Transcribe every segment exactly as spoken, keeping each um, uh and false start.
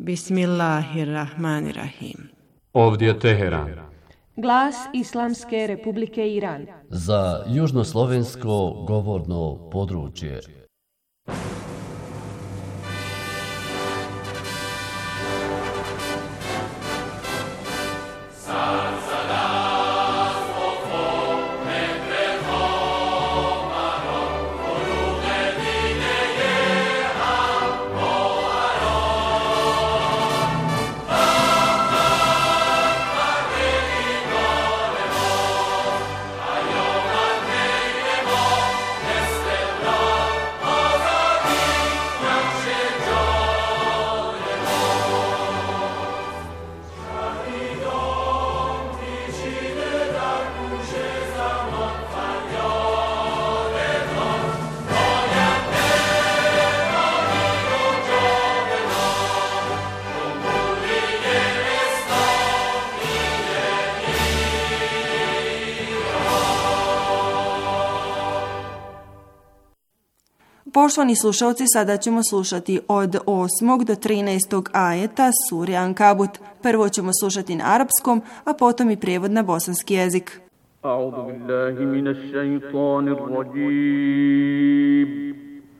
Bismillahirrahmanirrahim. Ovdje je Teheran. Glas Islamske Republike Iran. Za južnoslovensko govorno područje. Poštovani slušalci, sada ćemo slušati od osmog do trinaestog ajeta sure Ankabut. Prvo ćemo slušati na arapskom, a potom i prijevod na bosanski jezik. A'udhu billahi minash shaitanir rajim.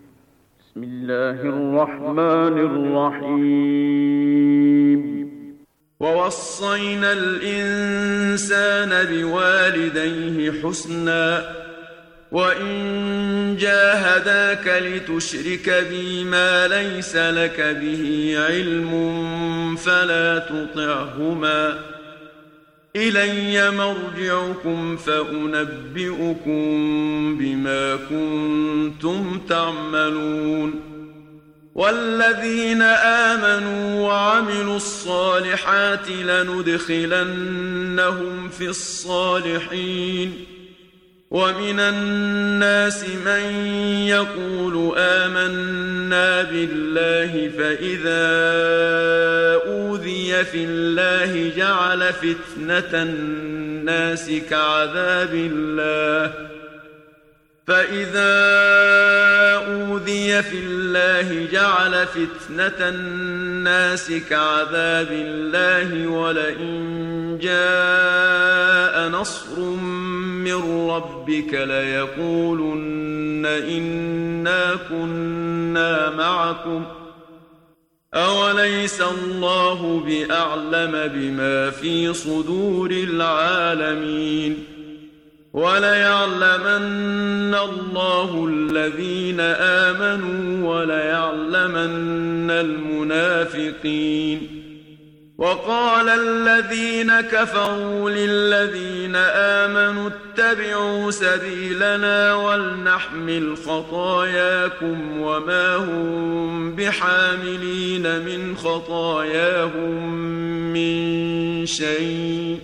Bismillahirrahmanirrahim. وَوَصَّيْنَا الْإِنسَانَ بِوَالِدَيْهِ حُسْنًا وَإِنْ جَاهَدَاكَ لِتُشْرِكَ بِي مَا لَيْسَ لَكَ بِهِ عِلْمٌ فَلَا تُطِعْهُمَا إِلَيَّ مَرْجِعُكُمْ فَأُنَبِّئُكُمْ بِمَا كُنْتُمْ تَعْمَلُونَ وَالَّذِينَ آمَنُوا وَعَمِلُوا الصَّالِحَاتِ لَنُدْخِلَنَّهُمْ فِي الصَّالِحِينَ وَمِنَ النَّاسِ مَنْ يَقُولُ آمَنَّا بِاللَّهِ فَإِذَا أُوذِيَ فِي اللَّهِ جَعَلَ فِتْنَةَ النَّاسِ كَعَذَابِ اللَّهِ فَإِذَا أُوذِيَ فِي اللَّهِ جَعَلَ فِتْنَةَ النَّاسِ كَعَذَابِ اللَّهِ وَلَئِنْ جَاءَ نَصْرٌ مِّن رَّبِّكَ لَيَقُولُنَّ إِنَّا كُنَّا مَعَكُمْ أَوَلَيْسَ اللَّهُ بِأَعْلَمَ بِمَا فِي صُدُورِ الْعَالَمِينَ وَلَيَعْلَمَنَّ اللَّهُ الَّذِينَ آمَنُوا وَلَيَعْلَمَنَّ الْمُنَافِقِينَ وَقَالَ الَّذِينَ كَفَرُوا لِلَّذِينَ آمَنُوا اتَّبِعُوا سَبِيلَنَا وَلْنَحْمِلْ خَطَايَاكُمْ وَمَا هُمْ بِحَامِلِينَ مِنْ خَطَايَاهُمْ مِنْ شَيْءٍ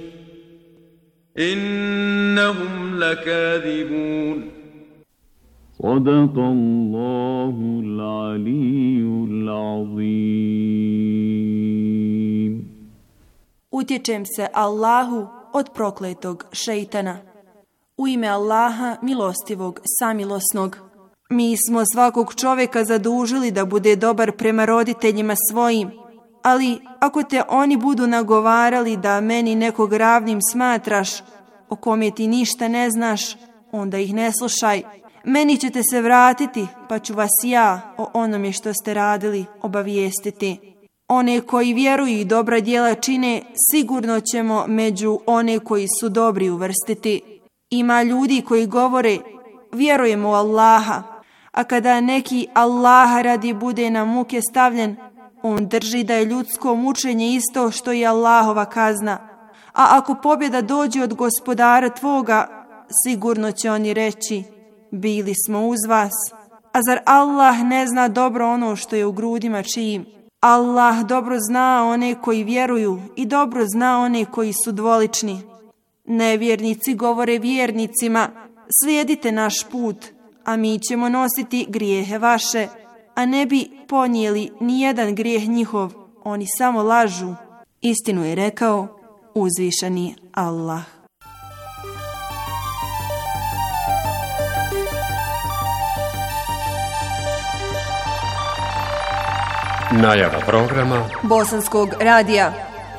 إِنَّهُمْ لَكَاذِبُونَ صدق الله العلي العظيم. Utječem se Allahu od prokletog šejtana. U ime Allaha, milostivog, samilosnog. Mi smo svakog čovjeka zadužili da bude dobar prema roditeljima svojim, ali ako te oni budu nagovarali da meni nekog ravnim smatraš, o kome ti ništa ne znaš, onda ih ne slušaj. Meni ćete se vratiti, pa ću vas ja o onome što ste radili obavijestiti. One koji vjeruju i dobra djela čine, sigurno ćemo među one koji su dobri uvrstiti. Ima ljudi koji govore, vjerujemo u Allaha, a kada neki Allaha radi bude na muke stavljen, on drži da je ljudsko mučenje isto što i Allahova kazna. A ako pobjeda dođe od gospodara tvoga, sigurno će oni reći, bili smo uz vas. A zar Allah ne zna dobro ono što je u grudima čijim? Allah dobro zna one koji vjeruju i dobro zna one koji su dvolični. Nevjernici govore vjernicima, slijedite naš put, a mi ćemo nositi grijehe vaše, a ne bi ponijeli ni jedan grijeh njihov, oni samo lažu. Istinu je rekao uzvišeni Allah. Najava programa Bosanskog radija.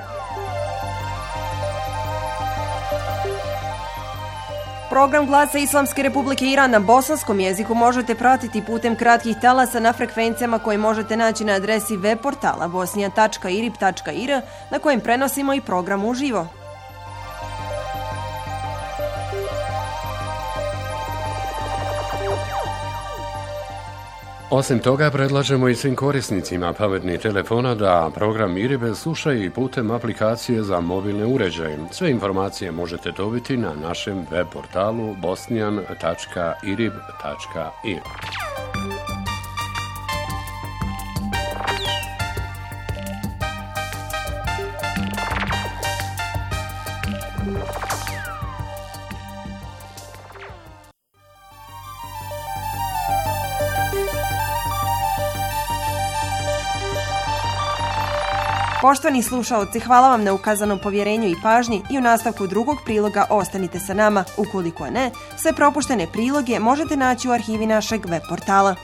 Program Glasa Islamske Republike Iran na bosanskom jeziku možete pratiti putem kratkih talasa na frekvencijama koje možete naći na adresi web portala bosnija tačka irib tačka ir na kojem prenosimo i program uživo. Osim toga, predlažemo i svim korisnicima pametnih telefona da program Iribe slušaju i putem aplikacije za mobilne uređaje. Sve informacije možete dobiti na našem web portalu bosnijan tačka irib tačka ir. Poštovani slušaoci, hvala vam na ukazanom povjerenju i pažnji i u nastavku drugog priloga ostanite sa nama. Ukoliko ne, sve propuštene priloge možete naći u arhivi našeg web portala.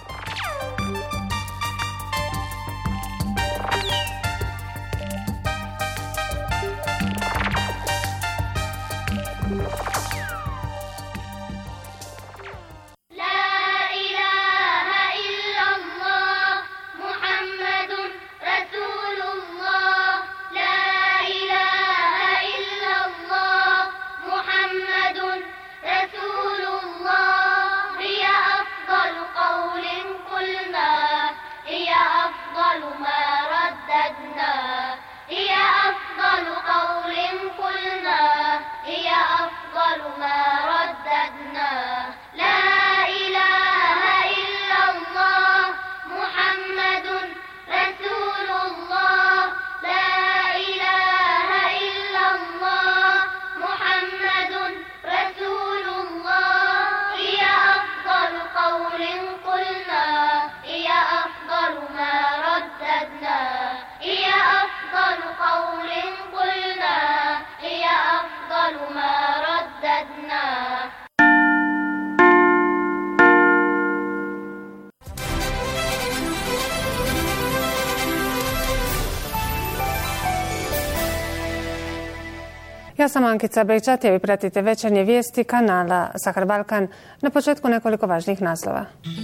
Ja sam Ankica Bejčat, vi pratite večernje vijesti kanala Sahar Balkan. Na početku nekoliko važnih naslova.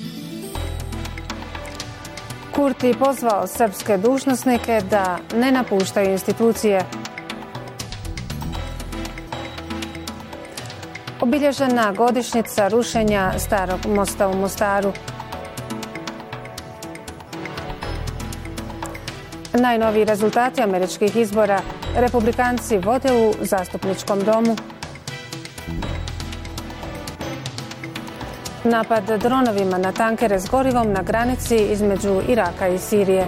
Kurti pozvao srpske dužnosnike da ne napuštaju institucije. Obilježena godišnjica rušenja starog mosta u Mostaru. Najnoviji rezultati američkih izbora. Republikanci vode u zastupničkom domu. Napad dronovima na tankere s gorivom na granici između Iraka i Sirije.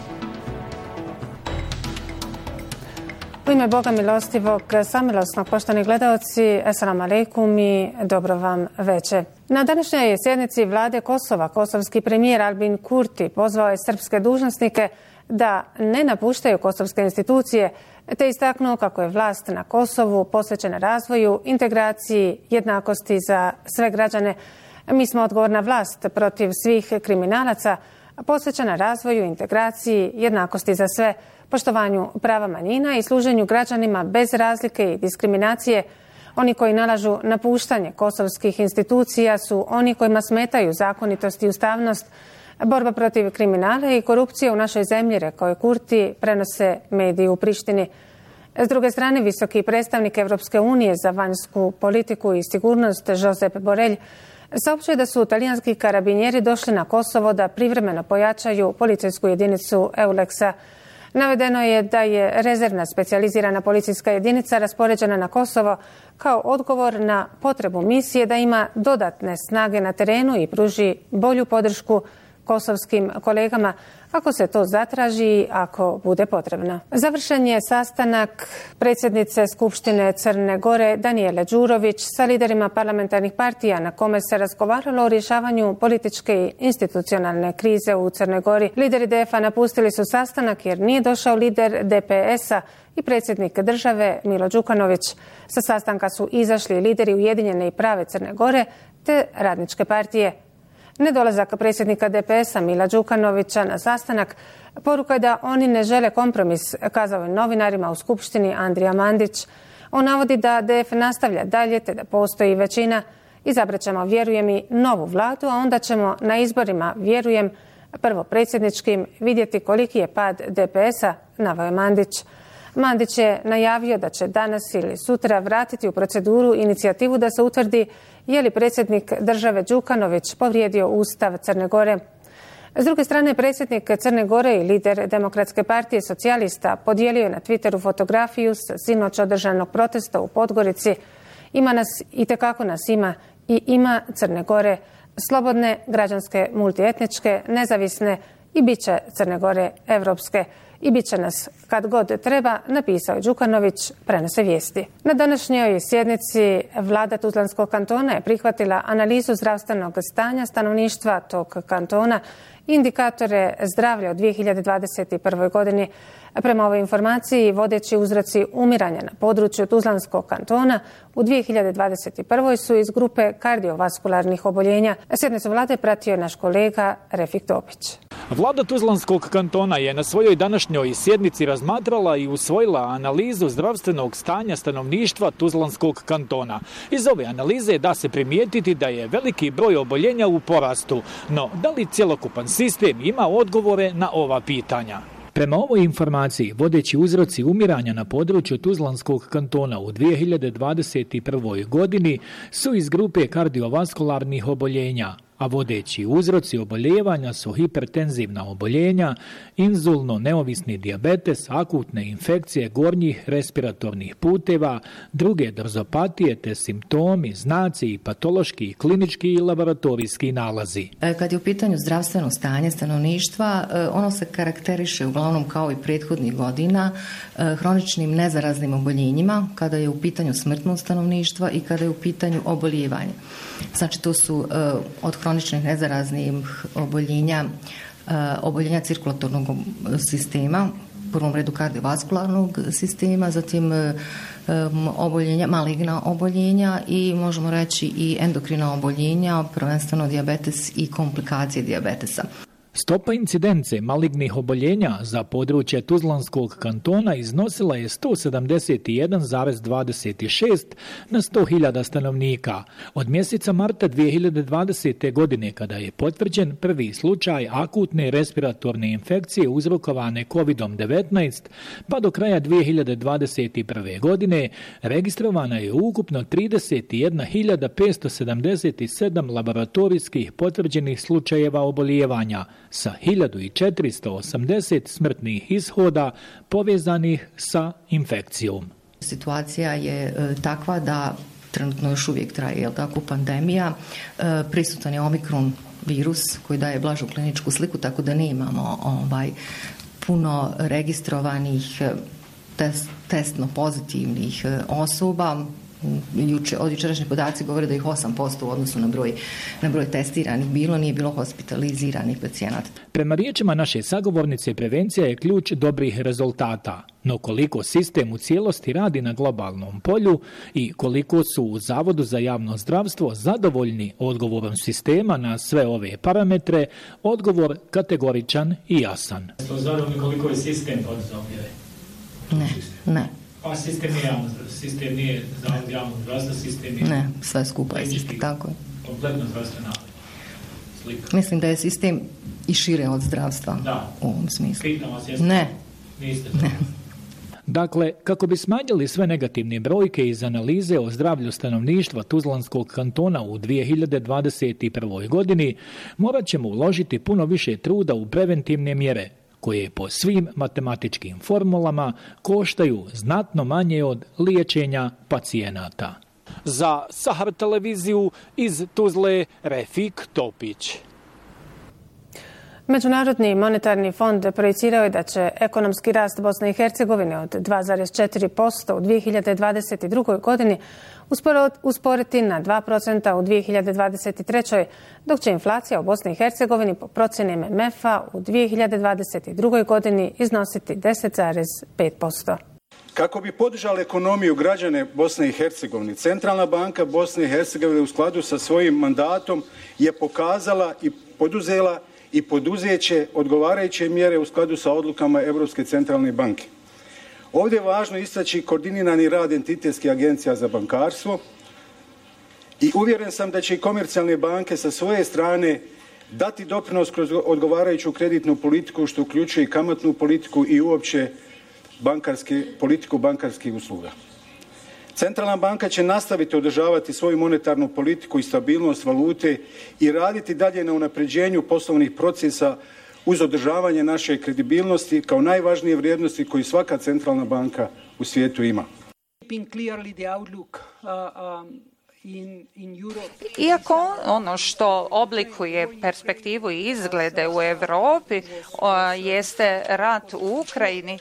U ime Boga milostivog, samilosnog, poštovani gledaoci, assalamu alaikum i dobro vam veče. Na današnjoj sjednici vlade Kosova, kosovski premijer Albin Kurti pozvao je srpske dužnosnike da ne napuštaju kosovske institucije, te istaknuo kako je vlast na Kosovu posvećena razvoju, integraciji, jednakosti za sve građane. Mi smo odgovorna vlast protiv svih kriminalaca, posvećena razvoju, integraciji, jednakosti za sve, poštovanju prava manjina i služenju građanima bez razlike i diskriminacije. Oni koji nalažu napuštanje kosovskih institucija su oni kojima smetaju zakonitost i ustavnost. Borba protiv kriminala i korupcije u našoj zemlji, rekao je Kurti, prenose mediji u Prištini. S druge strane, visoki predstavnik Europske unije za vanjsku politiku i sigurnost Josep Borrell saopćuje da su talijanski karabinjeri došli na Kosovo da privremeno pojačaju policijsku jedinicu Eulexa. Navedeno je da je rezervna specijalizirana policijska jedinica raspoređena na Kosovo kao odgovor na potrebu misije da ima dodatne snage na terenu i pruži bolju podršku kosovskim kolegama ako se to zatraži i ako bude potrebno. Završen je sastanak predsjednice Skupštine Crne Gore Danijele Đurović sa liderima parlamentarnih partija na kome se razgovaralo o rješavanju političke i institucionalne krize u Crnoj Gori. Lideri D F A napustili su sastanak jer nije došao lider D P S-a i predsjednik države Milo Đukanović. Sa sastanka su izašli lideri Ujedinjene i prave Crne Gore te Radničke partije. Nedolazak predsjednika D P S-a Mila Đukanovića na sastanak poruka je da oni ne žele kompromis, kazao je novinarima u Skupštini Andrija Mandić. On navodi da D F nastavlja dalje te da postoji većina. Izabrat ćemo, vjerujem, i novu vladu, a onda ćemo na izborima, vjerujem, prvo predsjedničkim, vidjeti koliki je pad D P S-a, naveo je Mandić. Mandić je najavio da će danas ili sutra vratiti u proceduru inicijativu da se utvrdi je li predsjednik države Đukanović povrijedio Ustav Crne Gore. S druge strane, predsjednik Crne Gore i lider Demokratske partije socijalista podijelio je na Twitteru fotografiju sa sinoć održanog protesta u Podgorici. Ima nas, itekako nas ima, i ima Crne Gore, slobodne, građanske, multietničke, nezavisne, i bit će Crne Gore evropske. I bit će nas kad god treba, napisao je Đukanović, prenose vijesti. Na današnjoj sjednici vlada Tuzlanskog kantona je prihvatila analizu zdravstvenog stanja stanovništva tog kantona, indikatore zdravlja u dvije hiljade dvadeset prvoj godini. Prema ovoj informaciji, vodeći uzroci umiranja na području Tuzlanskog kantona u dvije hiljade dvadeset prvoj su iz grupe kardiovaskularnih oboljenja. Sjednicu vlade pratio je naš kolega Refik Topić. Vlada Tuzlanskog kantona je na svojoj današnjoj sjednici razmatrala i usvojila analizu zdravstvenog stanja stanovništva Tuzlanskog kantona. Iz ove analize da se primijetiti da je veliki broj oboljenja u porastu, no da li cjelokupan sistem ima odgovore na ova pitanja? Prema ovoj informaciji, vodeći uzroci umiranja na području Tuzlanskog kantona u dvije hiljade dvadeset prvoj godini su iz grupe kardiovaskularnih oboljenja, a vodeći uzroci oboljevanja su hipertenzivna oboljenja, inzulno neovisni dijabetes, akutne infekcije gornjih respiratornih puteva, druge drzopatije te simptomi, znaci i patološki i klinički i laboratorijski nalazi. Kad je u pitanju zdravstveno stanje stanovništva, ono se karakteriše uglavnom kao i prethodnih godina hroničnim nezaraznim oboljenjima, kada je u pitanju smrtnost stanovništva i kada je u pitanju oboljevanje. Znači to su od hroničnih nezaraznih oboljenja, oboljenja cirkulatornog sistema, u prvom redu kardiovaskularnog sistema, zatim oboljenja, maligna oboljenja i možemo reći i endokrina oboljenja, prvenstveno dijabetes i komplikacije dijabetesa. Stopa incidence malignih oboljenja za područje Tuzlanskog kantona iznosila je sto sedamdeset jedan zarez dvadeset šest na sto hiljada stanovnika. Od mjeseca marta dvije hiljade dvadesete. godine, kada je potvrđen prvi slučaj akutne respiratorne infekcije uzrokovane kovidom devetnaest, pa do kraja dvije hiljade dvadeset prve. godine registrovana je ukupno trideset jedna hiljada petsto sedamdeset sedam laboratorijskih potvrđenih slučajeva obolijevanja, sa hiljadu četiristo osamdeset smrtnih ishoda povezanih sa infekcijom. Situacija je e, takva da trenutno još uvijek traje, jel tako, pandemija. E, prisutan je omikron virus koji daje blažu kliničku sliku, tako da ne imamo ovaj, puno registrovanih test, testno pozitivnih osoba. Juče, od jučerašnji podaci govore da ih osam posto u odnosu na broj, na broj testiranih bilo, nije bilo hospitaliziranih pacijenata. Prema riječima naše sagovornice, prevencija je ključ dobrih rezultata. No koliko sistem u cijelosti radi na globalnom polju i koliko su u Zavodu za javno zdravstvo zadovoljni odgovorom sistema na sve ove parametre, odgovor kategoričan i jasan. Ste zadovoljni koliko je sistem poduzeo mjere? Ne, ne. Pa sistem nije javno zdravstvo, sistem nije zavod javnog zdravstva, sistem je... Ne, sve skupa je sistem, tako je. Kompletno zdravstvena slika. Mislim da je sistem i šire od zdravstva, da, u ovom smislu. Pitam vas, jeste? Ne. Niste? Ne. Dakle, kako bi smanjili sve negativne brojke iz analize o zdravlju stanovništva Tuzlanskog kantona u dvije hiljade dvadeset prvoj. godini, morat ćemo uložiti puno više truda u preventivne mjere, koje po svim matematičkim formulama koštaju znatno manje od liječenja pacijenata. Za Sahar televiziju iz Tuzle, Refik Topić. Međunarodni monetarni fond projicirao je da će ekonomski rast Bosne i Hercegovine od dva zarez četiri posto u dvije hiljade dvadeset drugoj. godini usporiti na dva procenta u dvije hiljade dvadeset trećoj. dok će inflacija u Bosni i Hercegovini po procjeni M M F-a u dvije hiljade dvadeset drugoj. godini iznositi deset zarez pet posto. Kako bi podržala ekonomiju građane Bosne i Hercegovine, Centralna banka Bosne i Hercegovine u skladu sa svojim mandatom je pokazala i poduzela i poduzeće odgovarajuće mjere u skladu sa odlukama Europske centralne banke. Ovdje je važno istaći koordinirani rad entitetskih agencija za bankarstvo i uvjeren sam da će i komercijalne banke sa svoje strane dati doprinos kroz odgovarajuću kreditnu politiku, što uključuje i kamatnu politiku i uopće bankarske, politiku bankarskih usluga. Centralna banka će nastaviti održavati svoju monetarnu politiku i stabilnost valute i raditi dalje na unapređenju poslovnih procesa uz održavanje naše kredibilnosti kao najvažnije vrijednosti koju svaka centralna banka u svijetu ima. Iako ono što oblikuje perspektivu i izglede u Europi jeste rat u Ukrajini,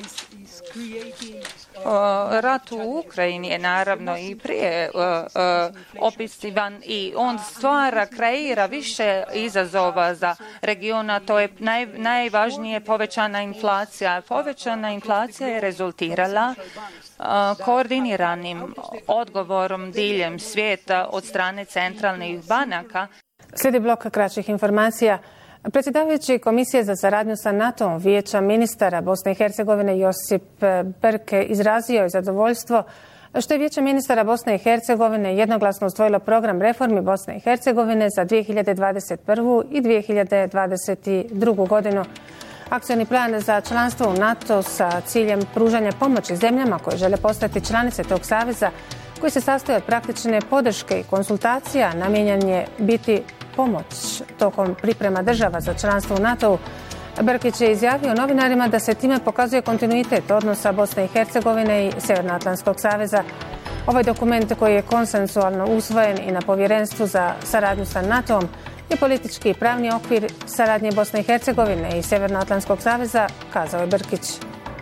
rat u Ukrajini je naravno i prije opisivan i on stvara, kreira više izazova za regiona. To je naj, najvažnije povećana inflacija. Povećana inflacija je rezultirala koordiniranim odgovorom diljem svijeta od strane centralnih banaka. Slijedi blok kraćih informacija. Predsjedavajući Komisije za saradnju sa NATO-om Vijeća ministara Bosne i Hercegovine Josip Berke izrazio je zadovoljstvo što je Vijeće ministara Bosne i Hercegovine jednoglasno usvojilo program reformi Bosne i Hercegovine za dvije hiljade dvadeset prvu i dvije hiljade dvadeset drugu godinu. Akcioni plan za članstvo u NATO sa ciljem pružanja pomoći zemljama koje žele postati članice tog saveza, koji se sastoji od praktične podrške i konsultacija, namijenjen je biti pomoć tokom priprema država za članstvo u NATO-u. Brkić je izjavio novinarima da se time pokazuje kontinuitet odnosa Bosne i Hercegovine i Sjevernoatlantskog saveza. Ovaj dokument, koji je konsensualno usvojen i na Povjerenstvu za saradnju sa NATO-om, je politički i pravni okvir saradnje Bosne i Hercegovine i Sjevernoatlantskog saveza, kazao je Brkić.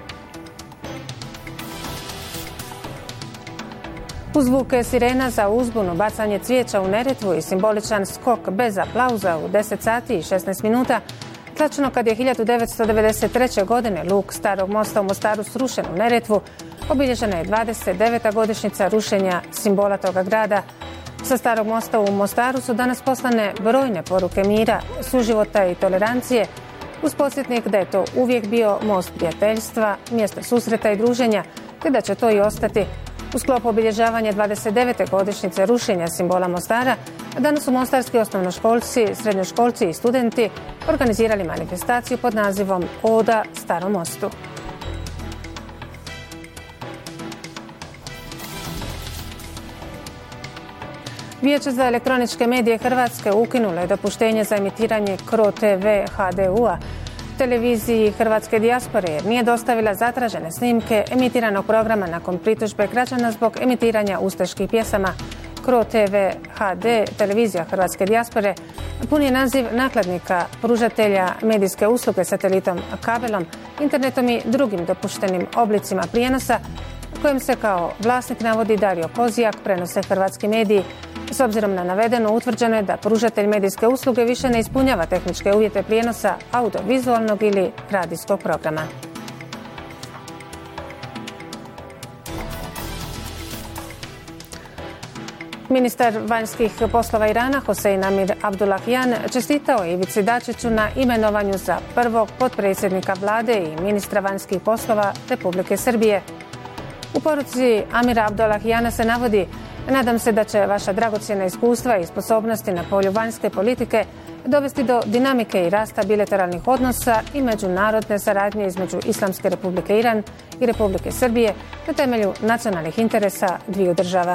Uz zvuke sirena za uzbunu, bacanje cvijeća u Neretvu i simboličan skok bez aplauza u deset sati i šesnaest minuta, tačno kad je hiljadu devetsto devedeset treće. godine luk Starog mosta u Mostaru srušen u Neretvu, obilježena je dvadeset deveta godišnjica rušenja simbola toga grada. Sa Starog mosta u Mostaru su danas poslane brojne poruke mira, suživota i tolerancije, uz podsjetnik da je to uvijek bio most prijateljstva, mjesto susreta i druženja, te da će to i ostati. U sklopu obilježavanja dvadeset devete godišnjice rušenja simbola Mostara, danas su mostarski osnovnoškolci, srednjoškolci i studenti organizirali manifestaciju pod nazivom Oda Starom mostu. Vijeće za elektroničke medije Hrvatske ukinulo je dopuštenje za emitiranje K R O T V H D U-a televiziji hrvatske dijaspore jer nije dostavila zatražene snimke emitiranog programa nakon pritužbe građana zbog emitiranja ustaških pjesama. K R O T V H D, televizija hrvatske dijaspore, pun je naziv nakladnika, pružatelja medijske usluge satelitom, kabelom, internetom i drugim dopuštenim oblicima prijenosa, kojem se kao vlasnik navodi Dario Kozijak, prenose hrvatski mediji. S obzirom na navedeno, utvrđeno je da pružatelj medijske usluge više ne ispunjava tehničke uvjete prijenosa audiovizualnog ili radijskog programa. Ministar vanjskih poslova Irana Hosein Amir Abdullahian čestitao je Ivici Dačiću na imenovanju za prvog potpredsjednika vlade i ministra vanjskih poslova Republike Srbije. U poruci Amira Abdullahijana se navodi: nadam se da će vaša dragocjena iskustva i sposobnosti na polju vanjske politike dovesti do dinamike i rasta bilateralnih odnosa i međunarodne saradnje između Islamske Republike Iran i Republike Srbije na temelju nacionalnih interesa dviju država.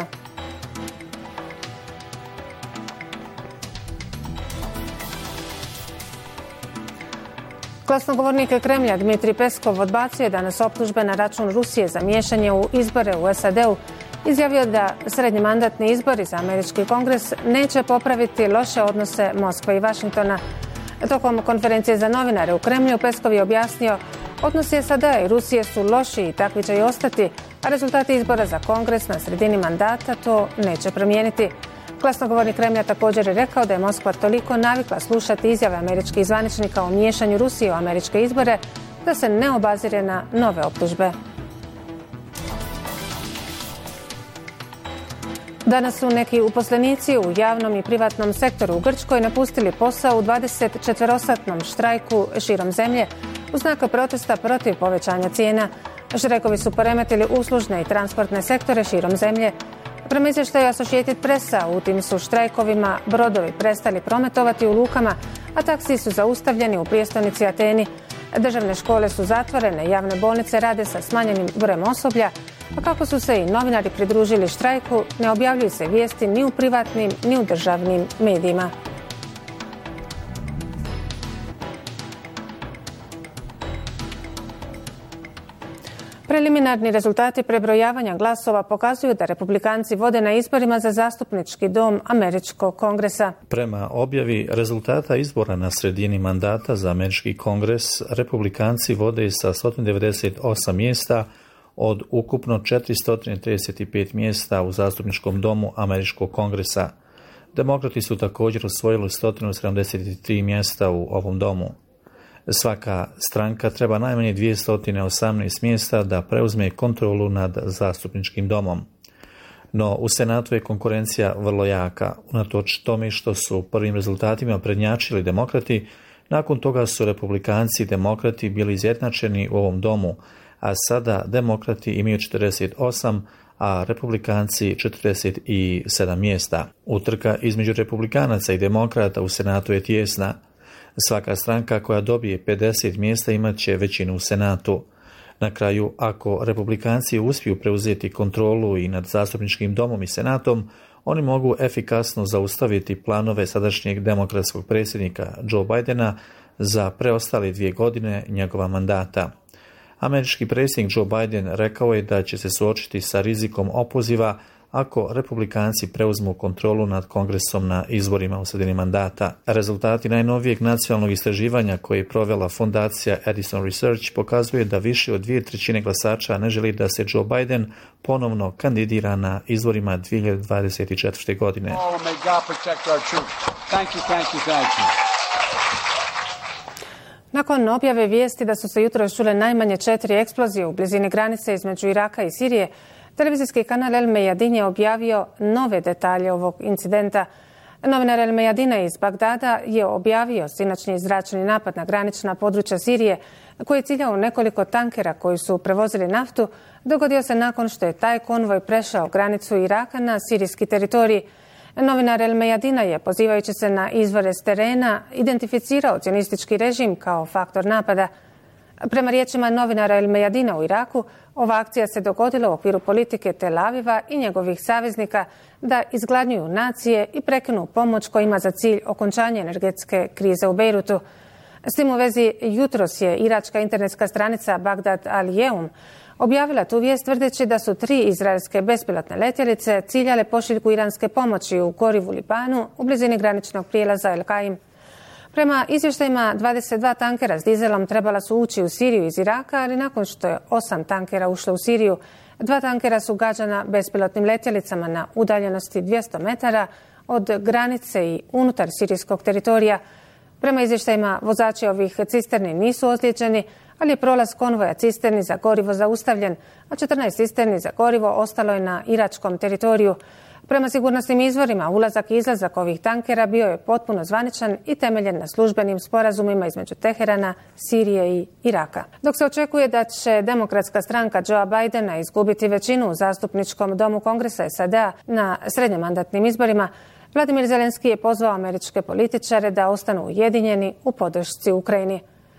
Glasnogovornik Kremlja Dmitrij Peskov odbacio je danas optužbe na račun Rusije za miješanje u izbore u S A D-u. Izjavio da srednji mandatni izbori za američki kongres neće popraviti loše odnose Moskve i Vašingtona. Tokom konferencije za novinare u Kremlju Peskov je objasnio: odnosi S A D-a i Rusije su loši i takvi će i ostati, a rezultati izbora za kongres na sredini mandata to neće promijeniti. Glasnogovornik Kremlja također je rekao da je Moskva toliko navikla slušati izjave američkih zvaničnika o miješanju Rusije u američke izbore da se ne obazire na nove optužbe. Danas su neki uposlenici u javnom i privatnom sektoru u Grčkoj napustili posao u dvadesetčetverosatnom štrajku širom zemlje u znak protesta protiv povećanja cijena. Štrajkovi su poremetili uslužne i transportne sektore širom zemlje. Prema izvještaju Associated Pressa, u tim su štrajkovima brodovi prestali prometovati u lukama, a taksiji su zaustavljeni u prijestolnici Ateni. Državne škole su zatvorene, javne bolnice rade sa smanjenim brojem osoblja, a kako su se i novinari pridružili štrajku, ne objavljuju se vijesti ni u privatnim ni u državnim medijima. Preliminarni rezultati prebrojavanja glasova pokazuju da Republikanci vode na izborima za zastupnički dom Američkog kongresa. Prema objavi rezultata izbora na sredini mandata za Američki kongres, Republikanci vode sa sto devedeset osam mjesta od ukupno četiristo trideset pet mjesta u zastupničkom domu Američkog kongresa. Demokrati su također osvojili sto sedamdeset tri mjesta u ovom domu. Svaka stranka treba najmanje dvjesto osamnaest mjesta da preuzme kontrolu nad zastupničkim domom. No u Senatu je konkurencija vrlo jaka. Unatoč tome što su prvim rezultatima prednjačili demokrati, nakon toga su Republikanci i demokrati bili izjednačeni u ovom domu, a sada demokrati imaju četrdeset osam, a Republikanci četrdeset sedam mjesta. Utrka između Republikanaca i demokrata u Senatu je tijesna. Svaka stranka koja dobije pedeset mjesta imat će većinu u Senatu. Na kraju, ako Republikanci uspiju preuzeti kontrolu i nad zastupničkim domom i Senatom, oni mogu efikasno zaustaviti planove sadašnjeg demokratskog predsjednika Joe Bidena za preostale dvije godine njegova mandata. Američki predsjednik Joe Biden rekao je da će se suočiti sa rizikom opoziva ako Republikanci preuzmu kontrolu nad kongresom na izborima u sredini mandata. Rezultati najnovijeg nacionalnog istraživanja koje je provela fondacija Edison Research pokazuje da više od dvije trećine glasača ne želi da se Joe Biden ponovno kandidira na izborima dvije hiljade dvadeset četvrte. godine. Oh, may God protect our troops. Thank you, thank you, thank you. Nakon objave vijesti da su se jutros čule najmanje četiri eksplozije u blizini granice između Iraka i Sirije, televizijski kanal El Mejadin je objavio nove detalje ovog incidenta. Novinar El Mejadina iz Bagdada je objavio sinoćni zračni napad na granična područja Sirije koji je ciljao nekoliko tankera koji su prevozili naftu. Dogodio se nakon što je taj konvoj prešao granicu Iraka na sirijski teritorij. Novinar El Mejadina je, pozivajući se na izvore s terena, identificirao cionistički režim kao faktor napada. Prema riječima novinara El Mejadina u Iraku, ova akcija se dogodila u okviru politike Tel Aviva i njegovih saveznika da izgladnjuju nacije i prekinu pomoć koja ima za cilj okončanje energetske krize u Bejrutu. S tim u vezi jutros je iračka internetska stranica Bagdad Al-Yeum objavila tu vijest tvrdeći da su tri izraelske bespilotne letjelice ciljale pošiljku iranske pomoći u gorivu Libanu u blizini graničnog prijelaza El Kaim. Prema izvještajima, dvadeset dva tankera s dizelom trebala su ući u Siriju iz Iraka, ali nakon što je osam tankera ušlo u Siriju, dva tankera su gađana bespilotnim letjelicama na udaljenosti dvjesto metara od granice i unutar sirijskog teritorija. Prema izvještajima, vozači ovih cisterni nisu ozlijeđeni, ali je prolaz konvoja cisterni za gorivo zaustavljen, a četrnaest cisterni za gorivo ostalo je na iračkom teritoriju. Prema sigurnosnim izvorima, ulazak i izlazak ovih tankera bio je potpuno zvaničan i temeljen na službenim sporazumima između Teherana, Sirije i Iraka. Dok se očekuje da će demokratska stranka Joea Bidena izgubiti većinu u zastupničkom domu Kongresa S A D-a na srednjomandatnim izborima, Vladimir Zelenski je pozvao američke političare da ostanu ujedinjeni u podršci Ukrajini.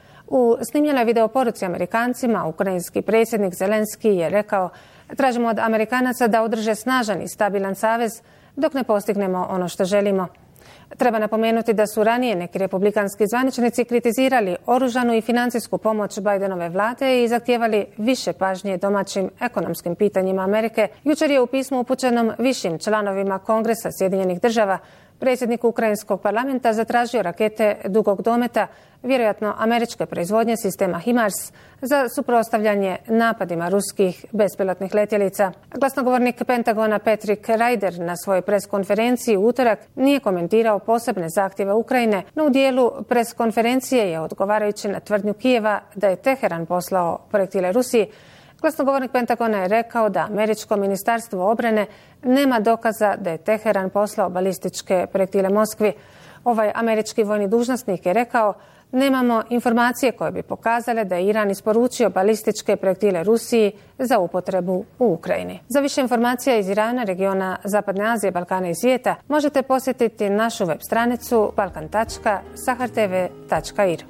U snimljenoj videoporuci Amerikancima, ukrajinski predsjednik Zelenski je rekao: tražimo od Amerikanaca da održe snažan i stabilan savez dok ne postignemo ono što želimo. Treba napomenuti da su ranije neki republikanski zvaničnici kritizirali oružanu i financijsku pomoć Bidenove vlade i zahtijevali više pažnje domaćim ekonomskim pitanjima Amerike. Jučer je u pismu upućenom višim članovima Kongresa Sjedinjenih država predsjednik ukrajinskog parlamenta zatražio rakete dugog dometa, vjerojatno američke proizvodnje sistema HIMARS, za suprotstavljanje napadima ruskih bespilotnih letjelica. Glasnogovornik Pentagona Patrick Ryder na svojoj preskonferenciji u utorak nije komentirao posebne zahtjeve Ukrajine, no u dijelu preskonferencije je, odgovarajući na tvrdnju Kijeva da je Teheran poslao projektile Rusiji, Glasnogovornik Pentagona je rekao da američko ministarstvo obrane nema dokaza da je Teheran poslao balističke projektile Moskvi. Ovaj američki vojni dužnosnik je rekao: nemamo informacije koje bi pokazale da je Iran isporučio balističke projektile Rusiji za upotrebu u Ukrajini. Za više informacija iz Irana, regiona Zapadne Azije, Balkana i svijeta možete posjetiti našu web stranicu balkan tačka sahar t v tačka i r.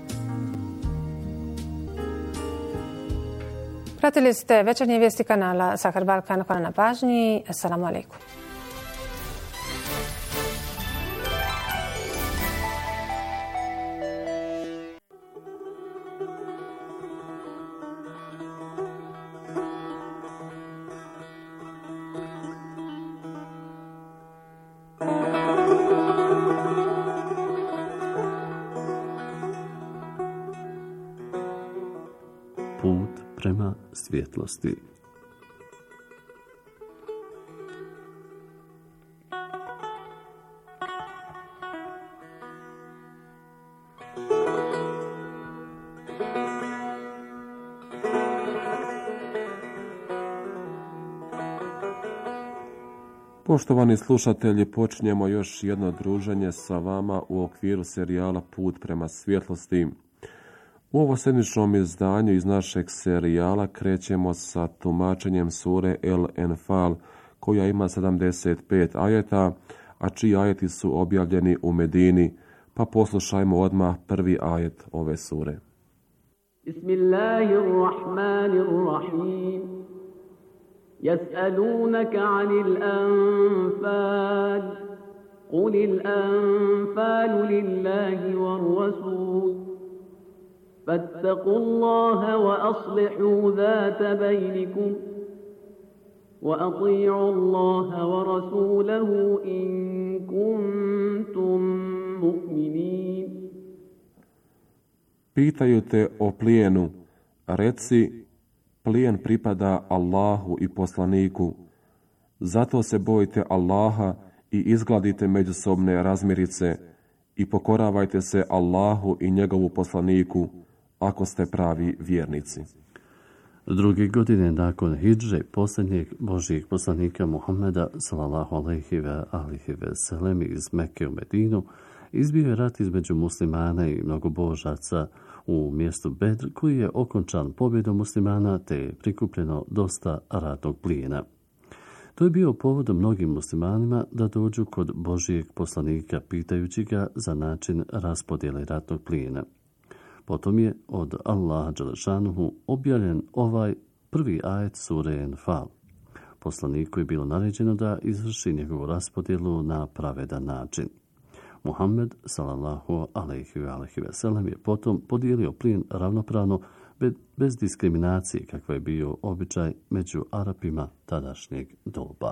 Pratili ste večernje vijesti kanala Sahar Balkan. Hvala na pažnji. Assalamu alaikum. Put prema svjetlosti. Poštovani slušatelji, počinjemo još jedno druženje sa vama u okviru serijala Put prema svjetlosti. U ovosedmičnom izdanju iz našeg serijala krećemo sa tumačenjem sure El Enfal, koja ima sedamdeset pet ajeta, a čiji ajeti su objavljeni u Medini, pa poslušajmo odmah prvi ajet ove sure. Bismillahirrahmanirrahim. Yas'alunaka 'anil anfal. Qulil anfalu lillahi war rasul. فاتقوا الله وأصلحوا ذات بينكم وأطيعوا الله ورسوله إن كنتم مؤمنين. Pitaju te o plijenu, reci, plijen pripada Allahu i poslaniku. Zato se bojite Allaha i izgladite međusobne razmirice i pokoravajte se Allahu i njegovu poslaniku, ako ste pravi vjernici. Druge godine nakon hidže posljednjeg Božijeg poslanika Muhammeda sallallahu alejhi ve alihi ve sellem iz Mekke u Medinu, izbio je rat između muslimana i mnogobožaca u mjestu Bedr, koji je okončan pobjedom muslimana te je prikupljeno dosta ratnog plijena. To je bio povod mnogim muslimanima da dođu kod Božijeg poslanika pitajući ga za način raspodjele ratnog plijena. Potom je od Allaha dželešanuhu objavljen ovaj prvi ajet sure Enfal. Poslaniku je bilo naređeno da izvrši njegovu raspodjelu na pravedan način. Muhammed sallallahu alejhi ve sellem je potom podijelio plijen ravnopravno, bez diskriminacije kakva je bio običaj među Arapima tadašnjeg doba.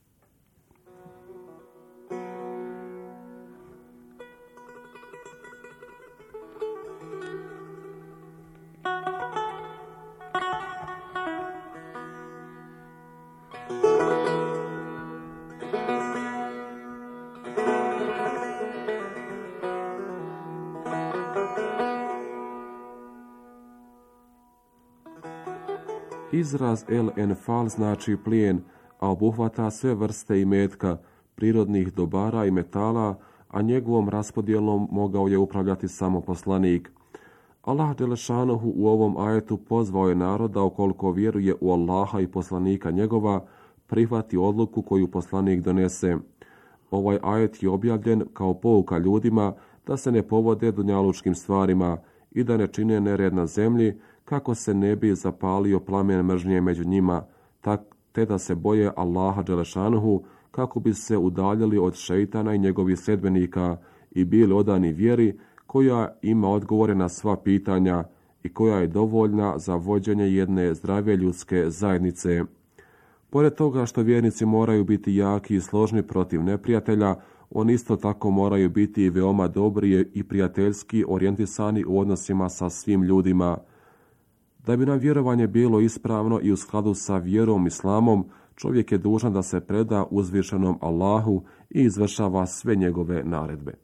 Izraz El Enfal znači plijen, a obuhvata sve vrste imetka, prirodnih dobara i metala, a njegovom raspodjelom mogao je upravljati samo poslanik. Allah dželešanuhu u ovom ajetu pozvao je narod da ukoliko vjeruje u Allaha i poslanika njegova, prihvati odluku koju poslanik donese. Ovaj ajet je objavljen kao pouka ljudima da se ne povode dunjalučkim stvarima i da ne čine nered na zemlji, kako se ne bi zapalio plamen mržnje među njima, te da se boje Allaha dželešanuhu, kako bi se udaljili od šeitana i njegovih sledbenika i bili odani vjeri, koja ima odgovore na sva pitanja i koja je dovoljna za vođenje jedne zdrave ljudske zajednice. Pored toga što vjernici moraju biti jaki i složni protiv neprijatelja, oni isto tako moraju biti i veoma dobri i prijateljski orijentisani u odnosima sa svim ljudima. Da bi nam vjerovanje bilo ispravno i u skladu sa vjerom islamom, čovjek je dužan da se preda uzvišenom Allahu i izvršava sve njegove naredbe.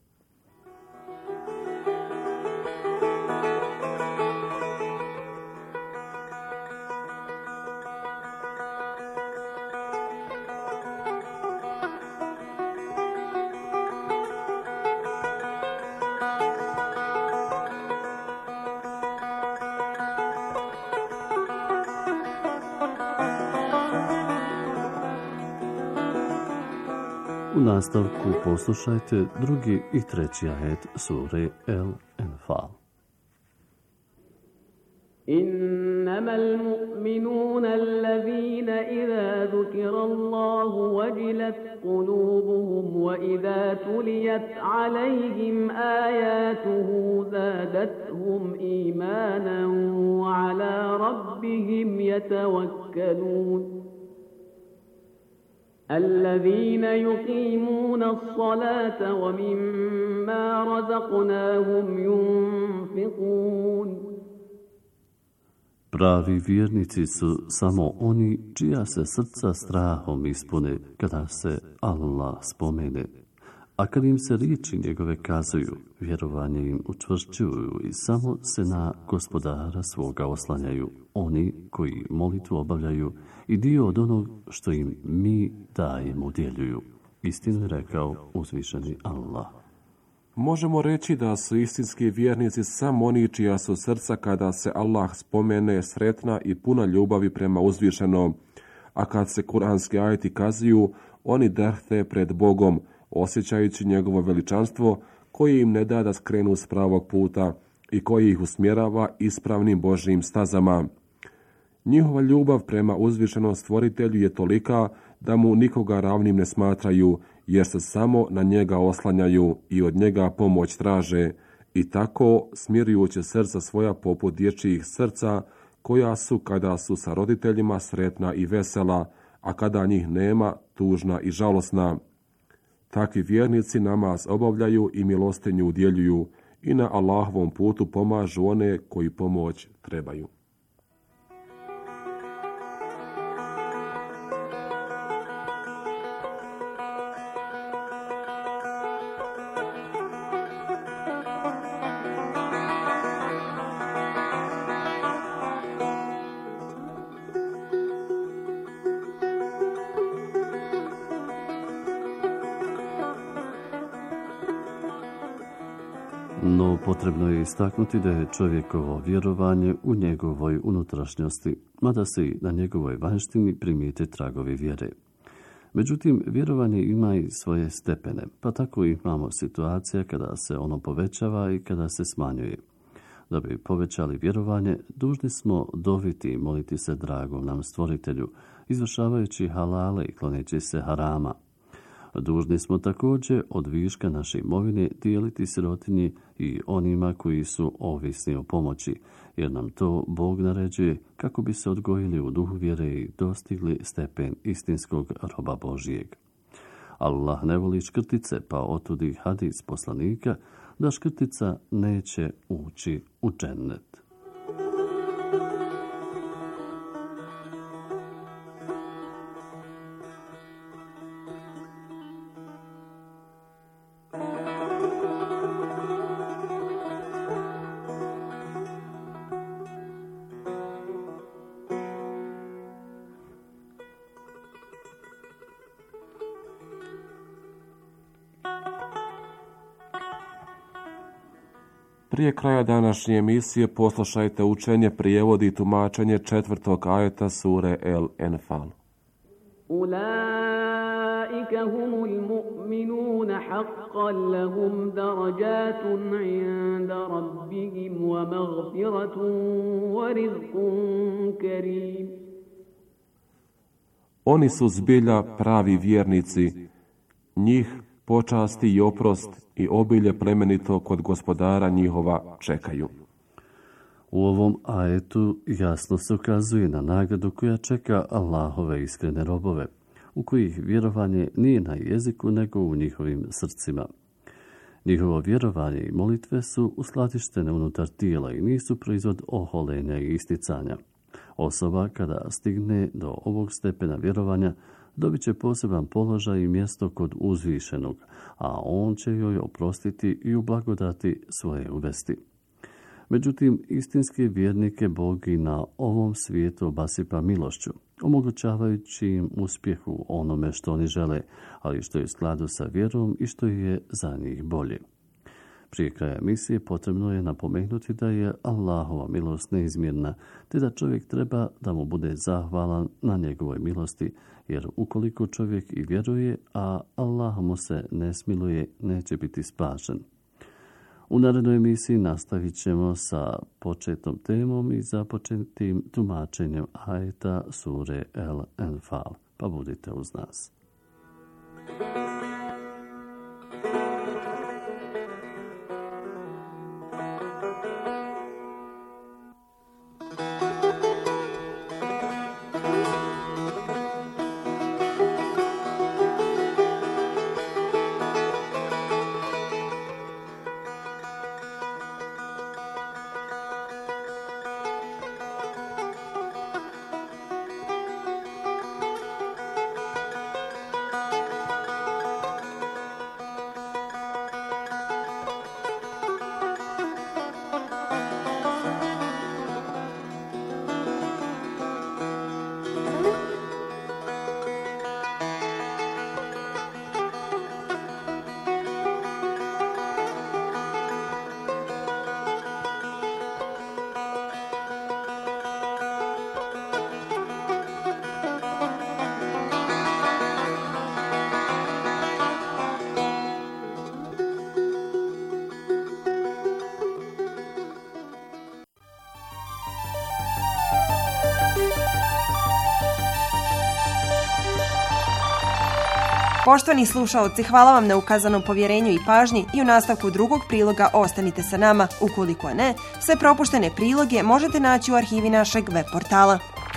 U nastavku poslušajte drugi i treći ajet sure El-Enfal. إنما المؤمنون الذين إذا ذكر الله وجلت قلوبهم وإذا تليت عليهم آياته زادتهم إيمانا وعلى ربهم يتوكلون الذين يقيمون الصلاة ومما رزقناهم ينفقون. Pravi vjernici su samo oni čija se srca strahom ispune kada se Allah spomene, a kad im se riječi njegove kazuju, vjerovanje im učvršćuju i samo se na gospodara svoga oslanjaju, oni koji molitvu obavljaju i dio od onog što im mi dajemo udjeljuju. Istinu je rekao uzvišeni Allah. Možemo reći da su istinski vjernici samo oni čija su srca kada se Allah spomene sretna i puna ljubavi prema uzvišenom, a kad se kuranski ajeti kazuju, oni drhte pred Bogom, osjećajući njegovo veličanstvo koji im ne da da skrenu s pravog puta i koji ih usmjerava ispravnim Božjim stazama. Njihova ljubav prema uzvišenom stvoritelju je tolika da mu nikoga ravnim ne smatraju, jer se samo na njega oslanjaju i od njega pomoć traže, i tako smirujući srca svoja poput dječjih srca, koja su kada su sa roditeljima sretna i vesela, a kada njih nema tužna i žalosna. Takvi vjernici namaz obavljaju i milostinju udjeljuju i na Allahovom putu pomažu one koji pomoć trebaju. No potrebno je istaknuti da je čovjekovo vjerovanje u njegovoj unutrašnjosti, mada se i na njegovoj vanjštini primijete tragovi vjere. Međutim, vjerovanje ima i svoje stepene, pa tako imamo situacija kada se ono povećava i kada se smanjuje. Da bi povećali vjerovanje, dužni smo doviti i moliti se dragom nam stvoritelju, izvršavajući halale i kloneći se harama. Dužni smo također od viška naše imovine dijeliti sirotinji i onima koji su ovisni o pomoći, jer nam to Bog naređuje kako bi se odgojili u duhu vjere i dostigli stepen istinskog roba Božijeg. Allah ne voli škrtice, pa otudi hadis poslanika da škrtica neće ući u džennet. Prije kraja današnje emisije poslušajte učenje, prijevod i tumačenje četvrtog ajeta sure El-Enfal. Ulaika humul mu'minuna haqqan lahum darajatun 'inda rabbihim wa maghfiratun wa rizqun karim. Oni su zbilja pravi vjernici, njih počasti i oprost i obilje plemenito kod gospodara njihova čekaju. U ovom ajetu jasno se ukazuje na nagradu koja čeka Allahove iskrene robove, u kojih vjerovanje nije na jeziku nego u njihovim srcima. Njihovo vjerovanje i molitve su uskladištene unutar tijela i nisu proizvod oholenja i isticanja. Osoba kada stigne do ovog stepena vjerovanja dobit će poseban položaj i mjesto kod uzvišenog, a on će joj oprostiti i u blagodati svoje uvesti. Međutim, istinske vjernike Bog i na ovom svijetu obasipa milošću, omogućavajući im uspjeh u onome što oni žele, ali što je u skladu sa vjerom i što je za njih bolje. Prije kraja emisije potrebno je napomenuti da je Allahova milost neizmjerna, te da čovjek treba da mu bude zahvalan na njegovoj milosti, jer ukoliko čovjek i vjeruje, a Allah mu se ne smiluje, neće biti spašen. U narednoj emisiji nastavit ćemo sa početnom temom i započetim tumačenjem ajeta sure El Enfal. Pa budite uz nas. Poštovani slušaoci, hvala vam na ukazanom povjerenju i pažnji i u nastavku drugog priloga ostanite sa nama. Ukoliko ne, sve propuštene priloge možete naći u arhivi našeg web portala.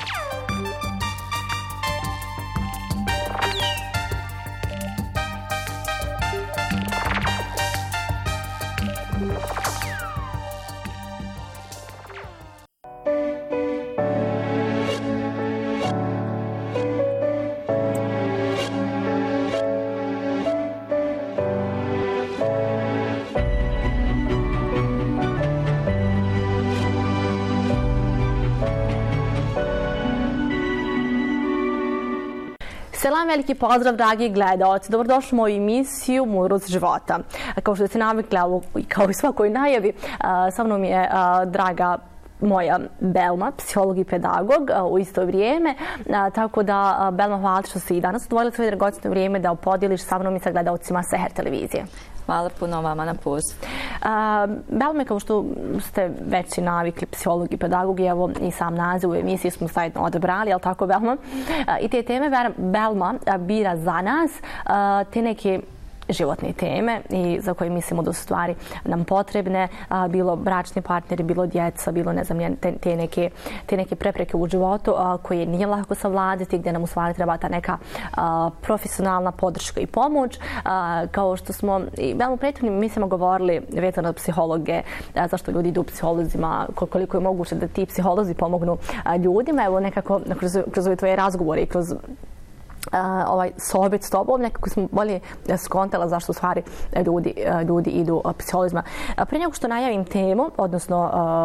Selam, veliki pozdrav, dragi gledaoci. Dobrodošli u moju emisiju Mudrost života. Kao što ste navikli, kao i svakoj najavi, sa mnom je draga moja Belma, psiholog i pedagog u isto vrijeme. Tako da, Belma, hvala što si i danas odvojila svoje dragocjeno vrijeme da podijeliš sa mnom i sa gledaocima Seher televizije. Hvala puno vama na poziv. Belma, kao što ste već i navikli, psiholog i pedagog, i evo i sam naziv u emisiji smo zajedno odabrali, jel tako, Belma? I te teme Belma bira za nas te neke životne teme i za koje mislimo da su stvari nam potrebne, a, bilo bračni partneri, bilo djeca, bilo ne znam, te, te, neke, te neke prepreke u životu a, koje nije lako savladati, gdje nam u stvari treba ta neka a, profesionalna podrška i pomoć. A, kao što smo i veoma u prethodnim mislimo govorili vezano od psihologe, a, zašto ljudi idu u psiholozima, koliko je moguće da ti psiholozi pomognu a, ljudima. Evo nekako kroz, kroz ove tvoje razgovore i kroz Uh, ovaj sohbet s tobom, nekako smo bolje skontala zašto u stvari ljudi, ljudi idu uh, psiholozima. Uh, prije nego što najavim temu, odnosno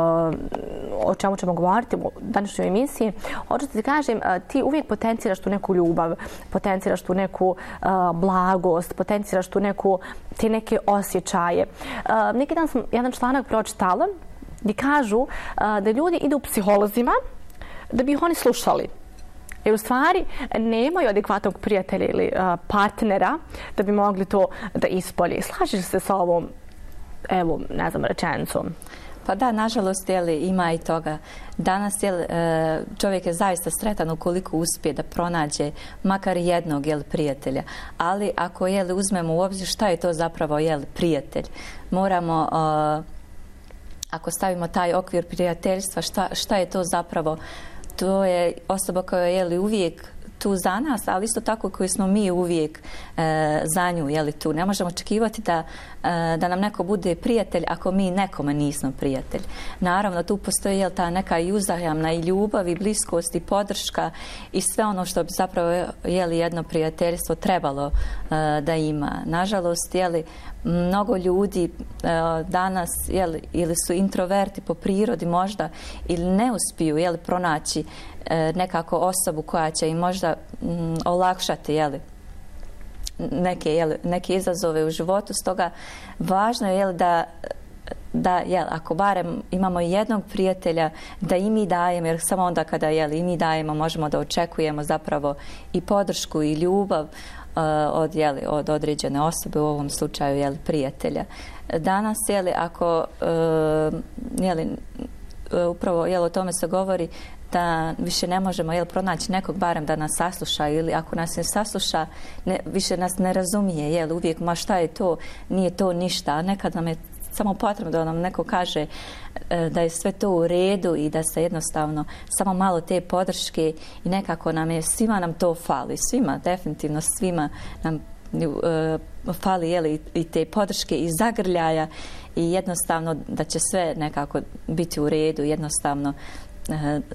uh, o čemu ćemo govoriti u današnjoj emisiji, hoću ti kažem, uh, ti uvijek potenciraš tu neku ljubav, potenciraš tu neku uh, blagost, potenciraš tu neku, te neke osjećaje. Uh, neki dan sam jedan članak pročitala gdje kažu uh, da ljudi idu u psiholozima da bi ih oni slušali. Jer u stvari nemaju adekvatnog prijatelja ili uh, partnera da bi mogli to da ispolje. Slažeš se sa ovom, evo, ne znam, rečenicom? Pa da, nažalost, jeli, ima i toga. Danas jeli, čovjek je zaista sretan ukoliko uspije da pronađe makar jednog jeli, prijatelja. Ali ako jeli, uzmemo u obzir šta je to zapravo jeli, prijatelj, moramo, uh, ako stavimo taj okvir prijateljstva, šta, šta je to zapravo? To je osoba koja je jeli, uvijek tu za nas, ali isto tako koji smo mi uvijek e, za nju jeli, tu. Ne možemo očekivati da, e, da nam neko bude prijatelj ako mi nekome nismo prijatelj. Naravno, tu postoji jel, ta neka i uzajamna i ljubav i bliskost i podrška i sve ono što bi zapravo jeli, jedno prijateljstvo trebalo e, da ima. Nažalost, jeli, mnogo ljudi e, danas jeli, ili su introverti po prirodi možda ili ne uspiju jeli, pronaći nekako osobu koja će im možda mm, olakšati jeli, neke, jel, neke izazove u životu, stoga važno je jel, da da, jel, ako barem imamo jednog prijatelja, da i mi dajemo, jer samo onda kada jel, i mi dajemo, možemo da očekujemo zapravo i podršku i ljubav uh, od, jel, od određene osobe, u ovom slučaju jel, prijatelja. Danas, jel, ako uh, jel, uh, upravo jel, o tome se govori, da više ne možemo jel, pronaći nekog barem da nas sasluša, ili ako nas ne sasluša, ne, više nas ne razumije, jel, uvijek, ma šta je to, nije to ništa, a nekad nam je samo potrebno da nam neko kaže da je sve to u redu i da se jednostavno samo malo te podrške i nekako nam je, svima nam to fali, svima, definitivno svima nam uh, fali jeli, i te podrške i zagrljaja i jednostavno da će sve nekako biti u redu, jednostavno uh,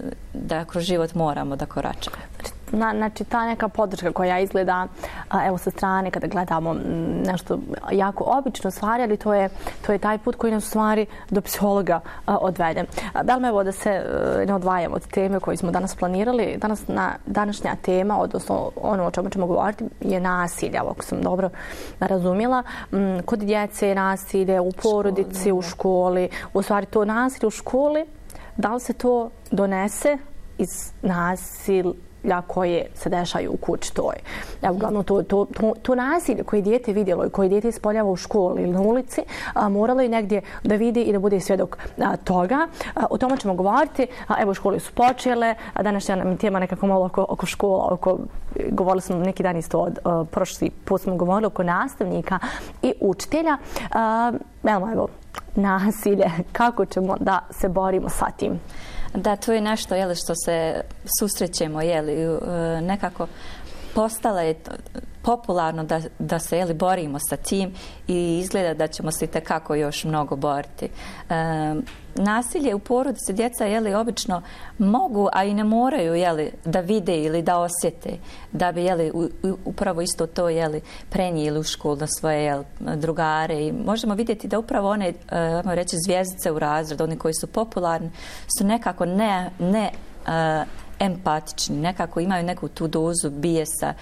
da kroz život moramo da koračamo. Na, znači ta neka podrška koja izgleda a, evo sa strane kada gledamo nešto jako obično stvari, ali to je, to je taj put koji nas u stvari do psihologa a, odvede. Da li evo da se a, ne odvajamo od teme koju smo danas planirali? Danas na, današnja tema, odnosno ono o čemu ćemo govoriti, je nasilje, ako sam dobro razumjela. M, kod djece je nasilje, u porodici, u školi. U stvari to nasilje u školi, da li se to donese iz nasilja koje se dešaju u kući toj. Evo, uglavnom, to, to, to, to nasilje koje dijete vidjelo i koje dijete ispoljava u školi ili na ulici, a, moralo je negdje da vidi i da bude svjedok a, toga. A, o tome ćemo govoriti. A, evo, škole su počele, a današnja nam tema nekako malo oko, oko škola, oko, govorili smo neki dan isto od a, prošli put smo govorili oko nastavnika i učitelja. A, evo, evo, nasilje, kako ćemo da se borimo sa tim? Da, to je nešto jeli, što se susrećemo, jeli, nekako postalo je popularno da, da se jeli, borimo sa tim i izgleda da ćemo se itekako još mnogo boriti. E, nasilje u porodici djeca jeli, obično mogu, a i ne moraju jeli, da vide ili da osjete, da bi jeli, u, upravo isto to jeli, prenijeli u školu na svoje jeli, drugare. I možemo vidjeti da upravo one e, reći, zvjezdice u razredu, oni koji su popularni, su nekako ne, ne e, empatični, nekako imaju neku tu dozu bijesa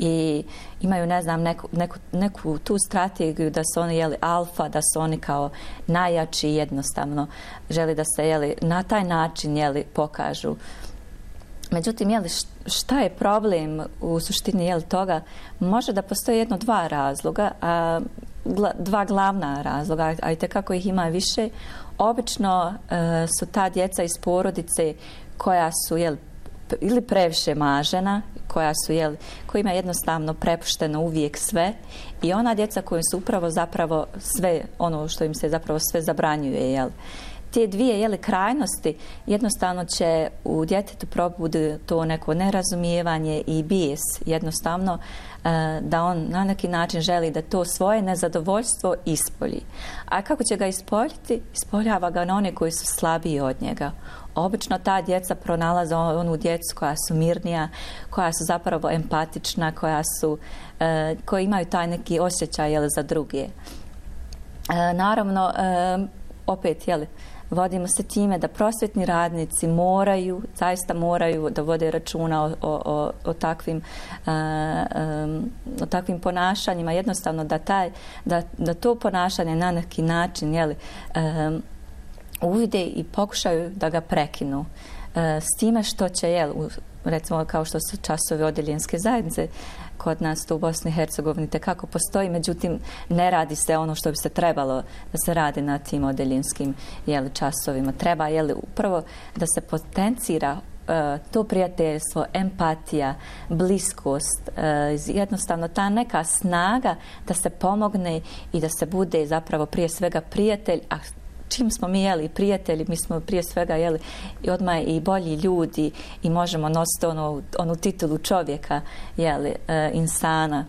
i imaju, ne znam, neku, neku, neku tu strategiju da su oni jeli alfa, da su oni kao najjači, jednostavno želi da se jeli na taj način jeli pokažu. Međutim, jeli, šta je problem u suštini jeli toga? Može da postoji jedno dva razloga, a dva glavna razloga, a i tekako ih ima više. Obično e, su ta djeca iz porodice koja su jeli ili previše mažena, koja su, jel, kojima je jednostavno prepušteno uvijek sve, i ona djeca koja su upravo zapravo sve, ono što im se zapravo sve zabranjuje, jel. Te dvije jeli, krajnosti jednostavno će u djetetu probuditi to neko nerazumijevanje i bijes, jednostavno e, da on na neki način želi da to svoje nezadovoljstvo ispolji. A kako će ga ispoljiti? Ispoljava ga na one koji su slabiji od njega. Obično ta djeca pronalaze onu djecu koja su mirnija, koja su zapravo empatična, koja su, e, koji imaju taj neki osjećaj jeli, za druge. E, naravno, e, opet, jeli, vodimo se time da prosvjetni radnici moraju, zaista moraju da vode računa o, o, o, takvim, uh, um, o takvim ponašanjima, jednostavno da, taj, da, da to ponašanje na neki način jeli, um, uvide i pokušaju da ga prekinu. Uh, s time što će, jel, recimo kao što su časovi odjeljenske zajednice, kod nas to u Bosni i Hercegovini tekako postoji, međutim ne radi se ono što bi se trebalo da se radi na tim odeljenskim jeli, časovima. Treba jeli, upravo da se potencira uh, to prijateljstvo, empatija, bliskost, uh, jednostavno ta neka snaga da se pomogne i da se bude zapravo prije svega prijatelj, a čim smo mi jeli prijatelji, mi smo prije svega jeli i odmah i bolji ljudi i možemo nositi onu, onu titulu čovjeka, jeli, e, insana,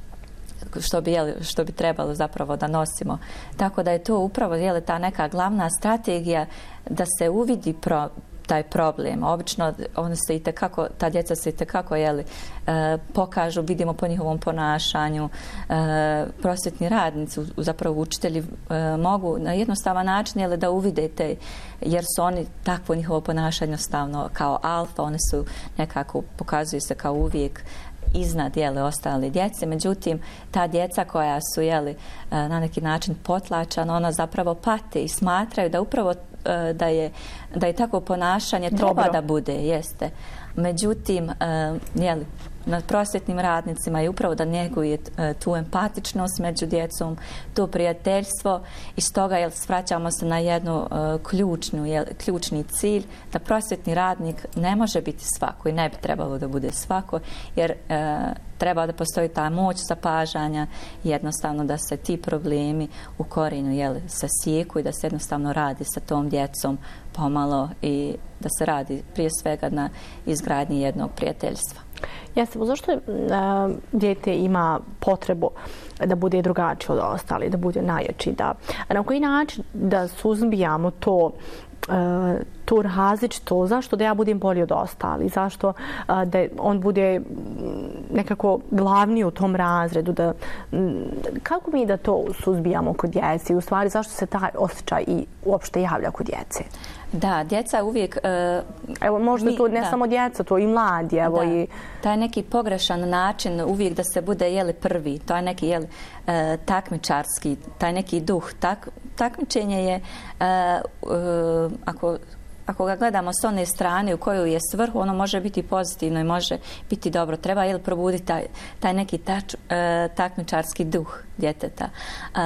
što bi, jeli, što bi trebalo zapravo da nosimo. Tako da je to upravo jeli, ta neka glavna strategija da se uvidi pro, taj problem. Obično oni se itekako, ta djeca se itekako jeli, e, pokažu, vidimo po njihovom ponašanju. E, prosvjetni radnici, zapravo učitelji e, mogu na jednostavan način jeli, da uvidete, jer su oni takvo njihovo ponašanje stavno kao alfa, oni su nekako, pokazuju se kao uvijek iznad jeli, ostale djece. Međutim, ta djeca koja su jeli, na neki način potlačana, ona zapravo pate i smatraju da upravo da je, da je takvo ponašanje treba Dobro. da bude, jeste. Međutim, jeli, na prosvjetnim radnicima je upravo da njeguje tu empatičnost među djecom, to prijateljstvo i stoga jel, svraćamo se na jednu uh, ključnu, jel, ključni cilj da prosvjetni radnik ne može biti svako i ne bi trebalo da bude svako jer uh, treba da postoji ta moć zapažanja jednostavno da se ti problemi u korijenu jel, sasijeku i da se jednostavno radi sa tom djecom pomalo i da se radi prije svega na izgradnji jednog prijateljstva. Jeste, zašto uh, dijete ima potrebu da bude drugačiji od ostali, da bude najjači, da na koji način da suzbijamo to uh, to različito, zašto da ja budem bolji od ostali, zašto uh, da on bude nekako glavni u tom razredu, da m, kako mi da to suzbijamo kod djece i u stvari zašto se taj osjećaj i uopšte javlja kod djece? Da, djeca uvijek... Uh, evo, možda mi, to ne da. samo djeca, to i mladi, evo da. i... Taj neki pogrešan način uvijek da se bude jeli prvi, to je neki jeli, uh, takmičarski, taj neki duh. Tak, takmičenje je, uh, uh, ako ako ga gledamo s one strane u kojoj je svrhu, ono može biti pozitivno i može biti dobro. Treba jel, probuditi taj, taj neki tač, e, takmičarski duh djeteta. E,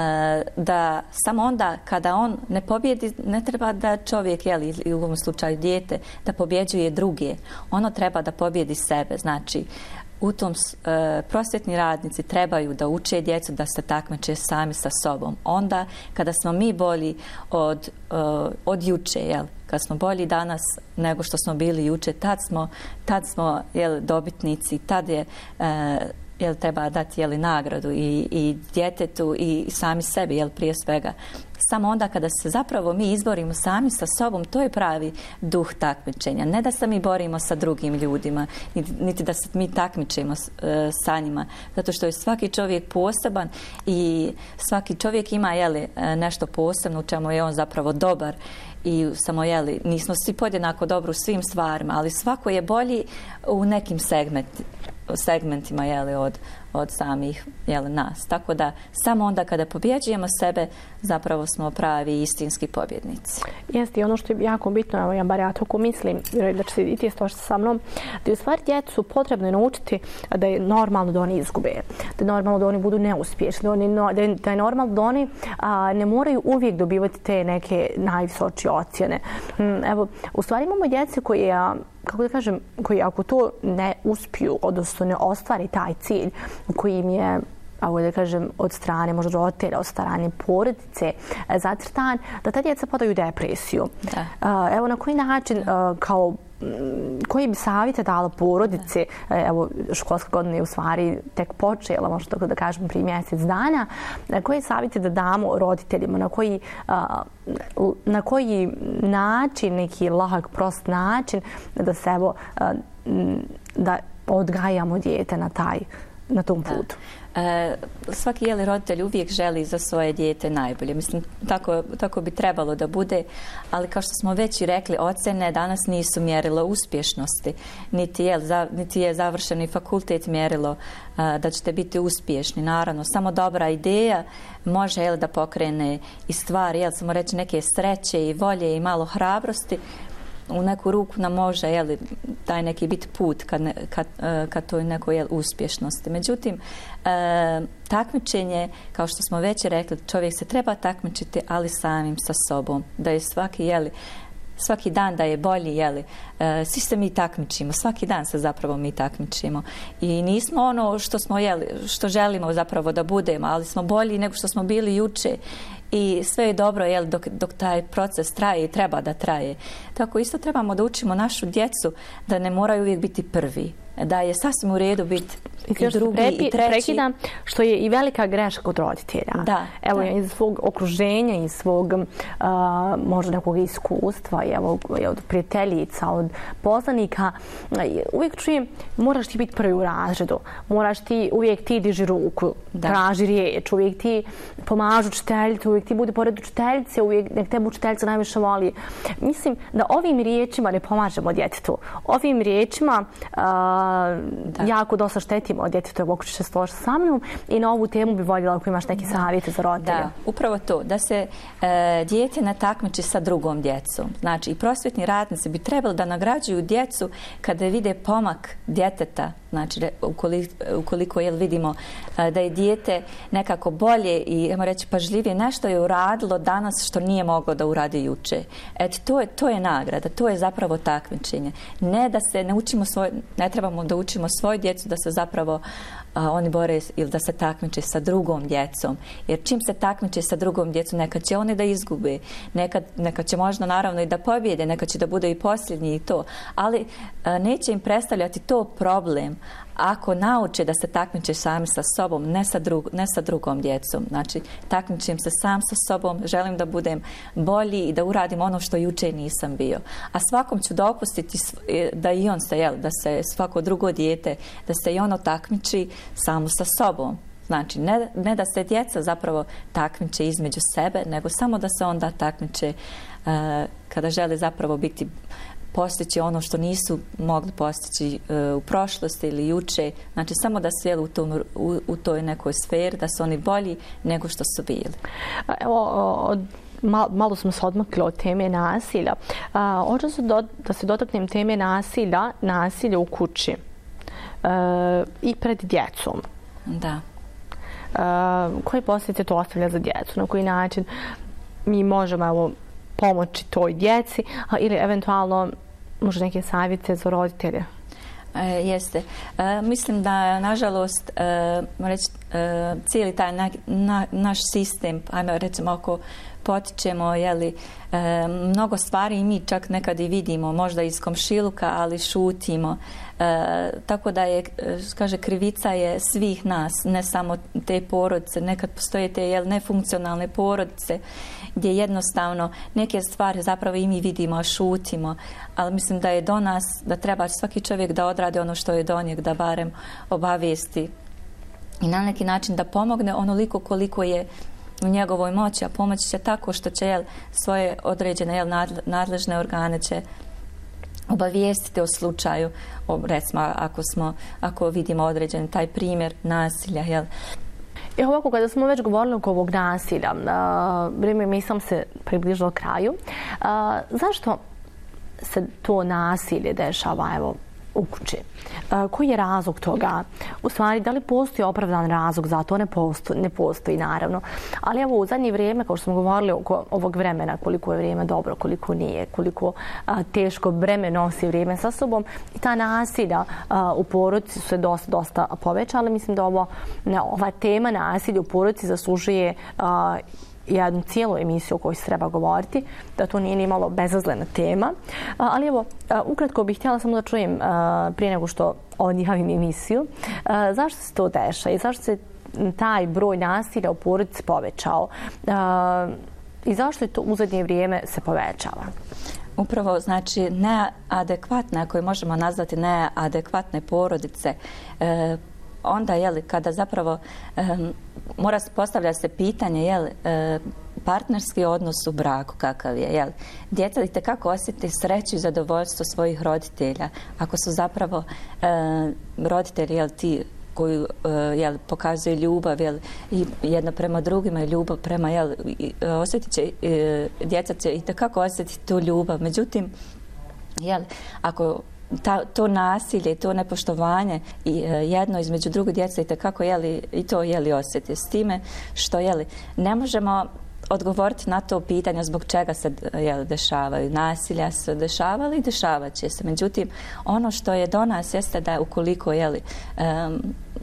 da samo onda kada on ne pobjedi, ne treba da čovjek, jel, ili u ovom slučaju dijete, da pobjeđuje druge. Ono treba da pobjedi sebe. Znači, u tom e, prosvjetni radnici trebaju da uče djecu da se takmiče sami sa sobom. Onda, kada smo mi bolji od, e, od juče, jel, kad smo bolji danas nego što smo bili juče, tad smo, tad smo jel, dobitnici, tad je e, jel, treba dati jel, nagradu i, i djetetu i sami sebi, jel, prije svega. Samo onda kada se zapravo mi izborimo sami sa sobom, to je pravi duh takmičenja. Ne da se mi borimo sa drugim ljudima, niti da se mi takmičimo e, sa njima. Zato što je svaki čovjek poseban i svaki čovjek ima jeli, nešto posebno u čemu je on zapravo dobar. I samo, jeli, nismo svi podjednako dobro u svim stvarima, ali svako je bolji u nekim segmenti, segmentima jeli, od, od samih jeli, nas. Tako da samo onda kada pobjeđujemo sebe, zapravo smo pravi istinski pobjednici. Jeste, i ono što je jako bitno, evo ja bar ja tako mislim, da će se i ti složiti sa mnom, da je u stvari djecu potrebno je naučiti da je normalno da oni izgube, da je normalno da oni budu neuspješni, da, oni, da, je, da je normalno da oni a, ne moraju uvijek dobivati te neke najvisočije ocjene. Evo, u stvari imamo djece koje, kako da kažem, koji ako to ne uspiju, odnosno ne ostvari taj cilj koji im je, ako da kažem, od strane možda roditelja, od strane porodice zacrtan, da ta djeca padaju u depresiju. Da. Evo na koji način, kao koji bi savjete dala porodice, evo školska godina je u stvari tek počela, možda tako da kažem prije mjesec dana, koji savjete da damo roditeljima, na koji, na koji način, neki lahak, prost način da se evo, da odgajamo dijete na taj, na tom putu. E, svaki jeli roditelj uvijek želi za svoje dijete najbolje. Mislim, tako, tako bi trebalo da bude, ali kao što smo već i rekli, ocjene danas nisu mjerilo uspješnosti, niti je, za, niti je završeni fakultet mjerilo a, da ćete biti uspješni. Naravno, samo dobra ideja može jel, da pokrene i stvari, jel, samo reći neke sreće i volje i malo hrabrosti, u neku ruku nam može jeli, taj neki bit put kad, ne, kad, kad toj nekoj jel, uspješnosti. Međutim, e, takmičenje, kao što smo već rekli, čovjek se treba takmičiti, ali samim sa sobom. Da je svaki, jeli, svaki dan da je bolji, jeli, e, svi se mi takmičimo, svaki dan se zapravo mi takmičimo. I nismo ono što smo, jeli, što želimo zapravo da budemo, ali smo bolji nego što smo bili juče. I sve je dobro jel, dok, dok taj proces traje i treba da traje. Tako isto trebamo da učimo našu djecu da ne moraju uvijek biti prvi. Da je sasvim u redu biti i, i drugi prepi, i treći. Prekidam, što je i velika greška kod roditelja. Da, evo, da. iz svog okruženja, iz svog uh, možda nekog iskustva, evo, od prijateljica, od poznanika, uvijek čujem, moraš ti biti prvi u razredu, moraš ti, uvijek ti diži ruku, da. Traži riječ, uvijek ti pomažu učiteljicu, uvijek ti bude pored učiteljice, uvijek nek tebe učiteljica najviše voli. Mislim da ovim riječima ne pomažemo djetetu. Ovim riječima uh, jako dosta štetimo djetetu, ako će se složiti sa mnom, i na ovu temu bi voljela ako imaš neki savjete za roditelje. Da, upravo to, da se e, dijete ne takmiči sa drugom djecom. Znači, i prosvjetni radnici bi trebali da nagrađuju djecu kada vide pomak djeteta, znači ukoliko, ukoliko jel, vidimo a, da je dijete nekako bolje i, ajmo reći, pažljivije, nešto je uradilo danas što nije moglo da uradi juče. Eto, to je, to je nagrada, to je zapravo takmičenje. Ne da se ne učimo svoj, ne trebamo da učimo svoju djecu da se zapravo a, oni bore ili da se takmiče sa drugom djecom. Jer čim se takmiče sa drugom djecom, nekad će oni da izgube, nekad, nekad će možda naravno i da pobjede, nekad će da bude i posljednji i to, ali a, neće im predstavljati to problem ako nauče da se takmiče sami sa sobom, ne sa, drug, ne sa drugom djecom. Znači, takmičim se sam sa sobom, želim da budem bolji i da uradim ono što juče nisam bio. A svakom ću dopustiti da i on se, jel, da se svako drugo dijete, da se i ono takmiči samo sa sobom. Znači, ne, ne da se djeca zapravo takmiče između sebe, nego samo da se onda takmiče uh, kada žele zapravo biti postići ono što nisu mogli postići uh, u prošlosti ili juče. Znači, samo da su jeli u, tom, u, u toj nekoj sferi, da su oni bolji nego što su bili. Evo, od, malo, malo smo se odmakli od teme nasilja. Hoću se do, da se dotaknem teme nasilja, nasilja u kući uh, i pred djecom. Da. Uh, koje posljedice to ostavlja za djecu? Na koji način mi možemo, evo, pomoći toj djeci, a, ili eventualno možda neke savjete za roditelje? E, jeste. E, mislim da, nažalost, e, reći, e, cijeli taj na, na, naš sistem, ajmo recimo ako potičemo, jeli, e, mnogo stvari i mi čak nekad i vidimo, možda iz komšiluka, ali šutimo. E, tako da je, kaže, krivica je svih nas, ne samo te porodice. Nekad postoje te jel, nefunkcionalne porodice gdje jednostavno neke stvari zapravo i mi vidimo, a šutimo. Ali mislim da je do nas, da treba svaki čovjek da odradi ono što je do njeg, da barem obavijesti i na neki način da pomogne onoliko koliko je u njegovoj moći, a pomoći će tako što će jel, svoje određene jel, nadležne organe će obavijestiti o slučaju, o, recimo ako, smo, ako vidimo određen taj primjer nasilja. Jel. I ovako, kada smo već govorili oko ovog nasilja, vrijeme mi sam se približilo kraju, a, zašto se to nasilje dešava, evo, u kući? Uh, koji je razlog toga? U stvari, da li postoji opravdan razlog za to? Ne postoji, ne postoji naravno. Ali evo, u zadnje vrijeme, kao što smo govorili oko ovog vremena, koliko je vrijeme dobro, koliko nije, koliko uh, teško breme nosi vrijeme sa sobom, i ta nasilja uh, u porodici su se dosta, dosta povećala. Mislim da ovo, ne, ova tema nasilja u porodici zaslužuje uh, jednu cijelu emisiju o kojoj se treba govoriti, da to nije ni malo bezazlena tema. Ali evo, ukratko bih htjela samo da čujem prije nego što odjavim emisiju, zašto se to dešava i zašto se taj broj nasilja u porodici povećao i zašto je to u zadnje vrijeme se povećava? Upravo, znači, neadekvatne, ako je možemo nazvati neadekvatne porodice, e, onda, jeli, kada zapravo um, mora postavlja se pitanje, jeli, uh, partnerski odnos u braku kakav je, jeli. Djeca itekako osjeti sreću i zadovoljstvo svojih roditelja. Ako su zapravo uh, roditelji, jeli, ti koji uh, jeli, pokazuju ljubav, jeli, i jedno prema drugima i ljubav prema, jeli, osjetit će, uh, djeca će itekako osjetiti tu ljubav. Međutim, jeli, ako Ta, to nasilje, to nepoštovanje i e, jedno između druge djece i tekako jeli, i to jeli osjeti s time što jeli, ne možemo odgovoriti na to pitanje zbog čega se jeli, dešavaju. Nasilja se dešavali i dešavat će se. Međutim, ono što je do nas jeste da ukoliko jeli, um,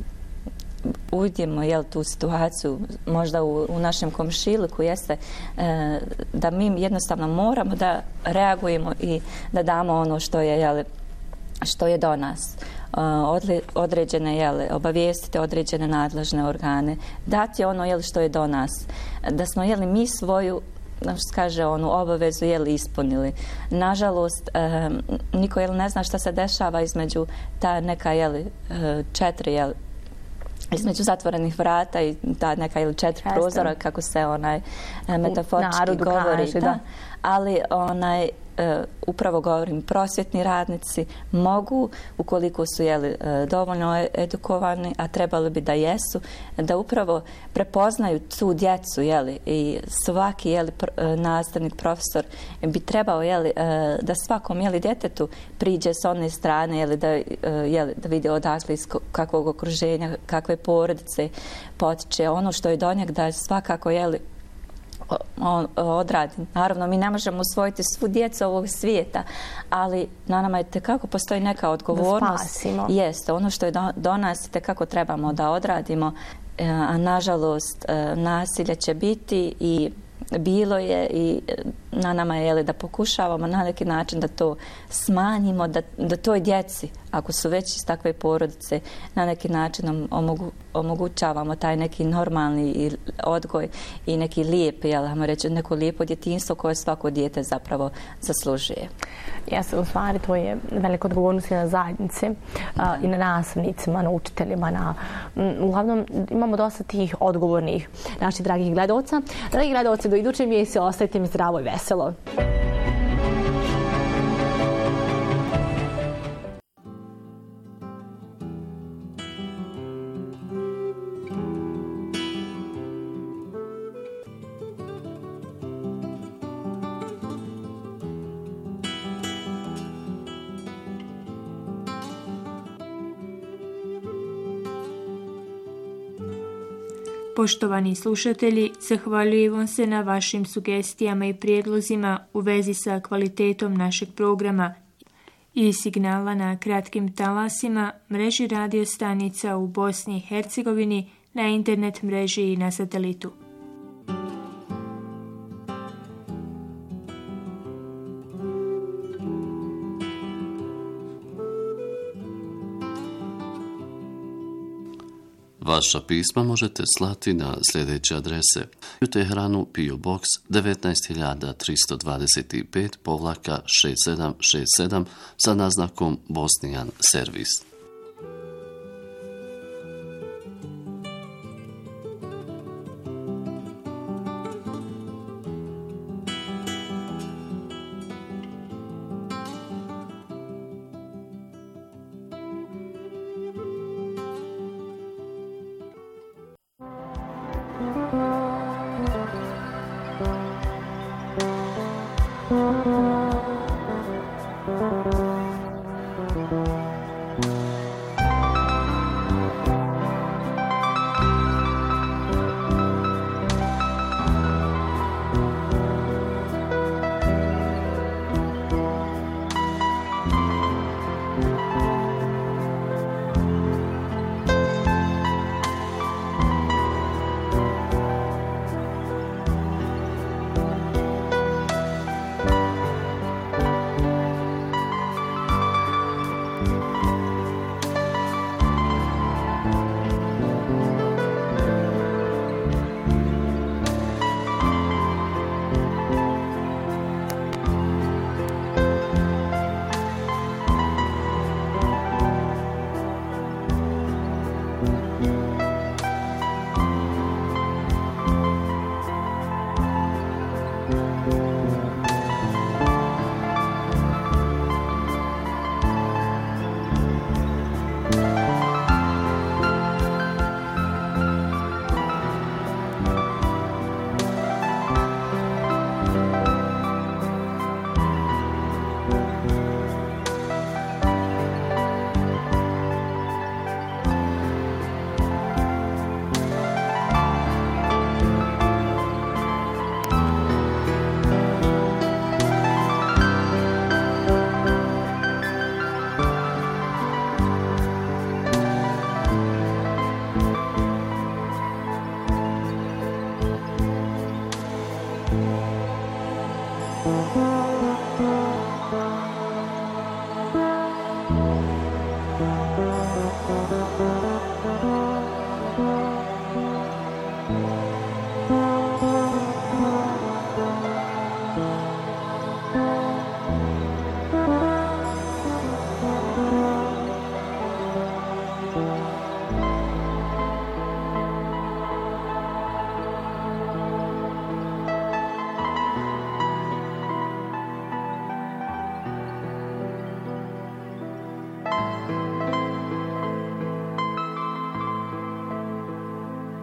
uvidimo jel, tu situaciju možda u, u našem komšiluku jeste e, da mi jednostavno moramo da reagujemo i da damo ono što je jeli, što je do nas. Odle, određene, jeli, obavijestiti određene nadležne organe, dati ono jeli, što je do nas. Da smo jeli, mi svoju, kaže, onu obavezu jeli, ispunili. Nažalost, eh, niko jeli, ne zna šta se dešava između ta neka jeli, četiri jeli, između zatvorenih vrata i ta neka ili četiri prozora, kako se onaj metaforčki govori. Kaže, da. Da. Ali onaj, upravo govorim, prosvjetni radnici mogu, ukoliko su jeli, dovoljno edukovani, a trebali bi da jesu, da upravo prepoznaju tu djecu, jeli, i svaki jeli, nastavnik, profesor bi trebao jeli, da svakom jeli, djetetu priđe s one strane, jeli, da, jeli, da vidi odakle iz kakvog okruženja, kakve porodice potiče, ono što je do njeg, da svakako jeli, on odradi. Naravno, mi ne možemo usvojiti svu djecu ovog svijeta, ali na nama je tekako postoji neka odgovornost. Da spasimo. Jeste, ono što je do, do nas tekako trebamo da odradimo, a nažalost nasilje će biti i bilo je i na nama je jeli, da pokušavamo na neki način da to smanjimo, da, da toj djeci, ako su već iz takve porodice, na neki način omogu, omogućavamo taj neki normalni odgoj i neki lijep, jel, ajmo reći, neko lijepo djetinjstvo koje svako dijete zapravo zaslužuje. Jeste, u stvari to je velika odgovornost na zajednici a, i na nastavnicima, na učiteljima. Na, m, uglavnom imamo dosta tih odgovornih naših dragih gledalca. Dragi gledalci, do iduće mjeseci ostajte mi zdravo i veselo. Poštovani slušatelji, zahvaljujemo se na vašim sugestijama i prijedlozima u vezi sa kvalitetom našeg programa i signala na kratkim talasima, mreži radio stanica u Bosni i Hercegovini, na internet mreži i na satelitu. Vaša pisma možete slati na sljedeće adrese: u Teheranu P O Box devetnaest hiljada tristo dvadeset pet povlaka šest sedam šest sedam sa naznakom Bosnijan servis. Thank you.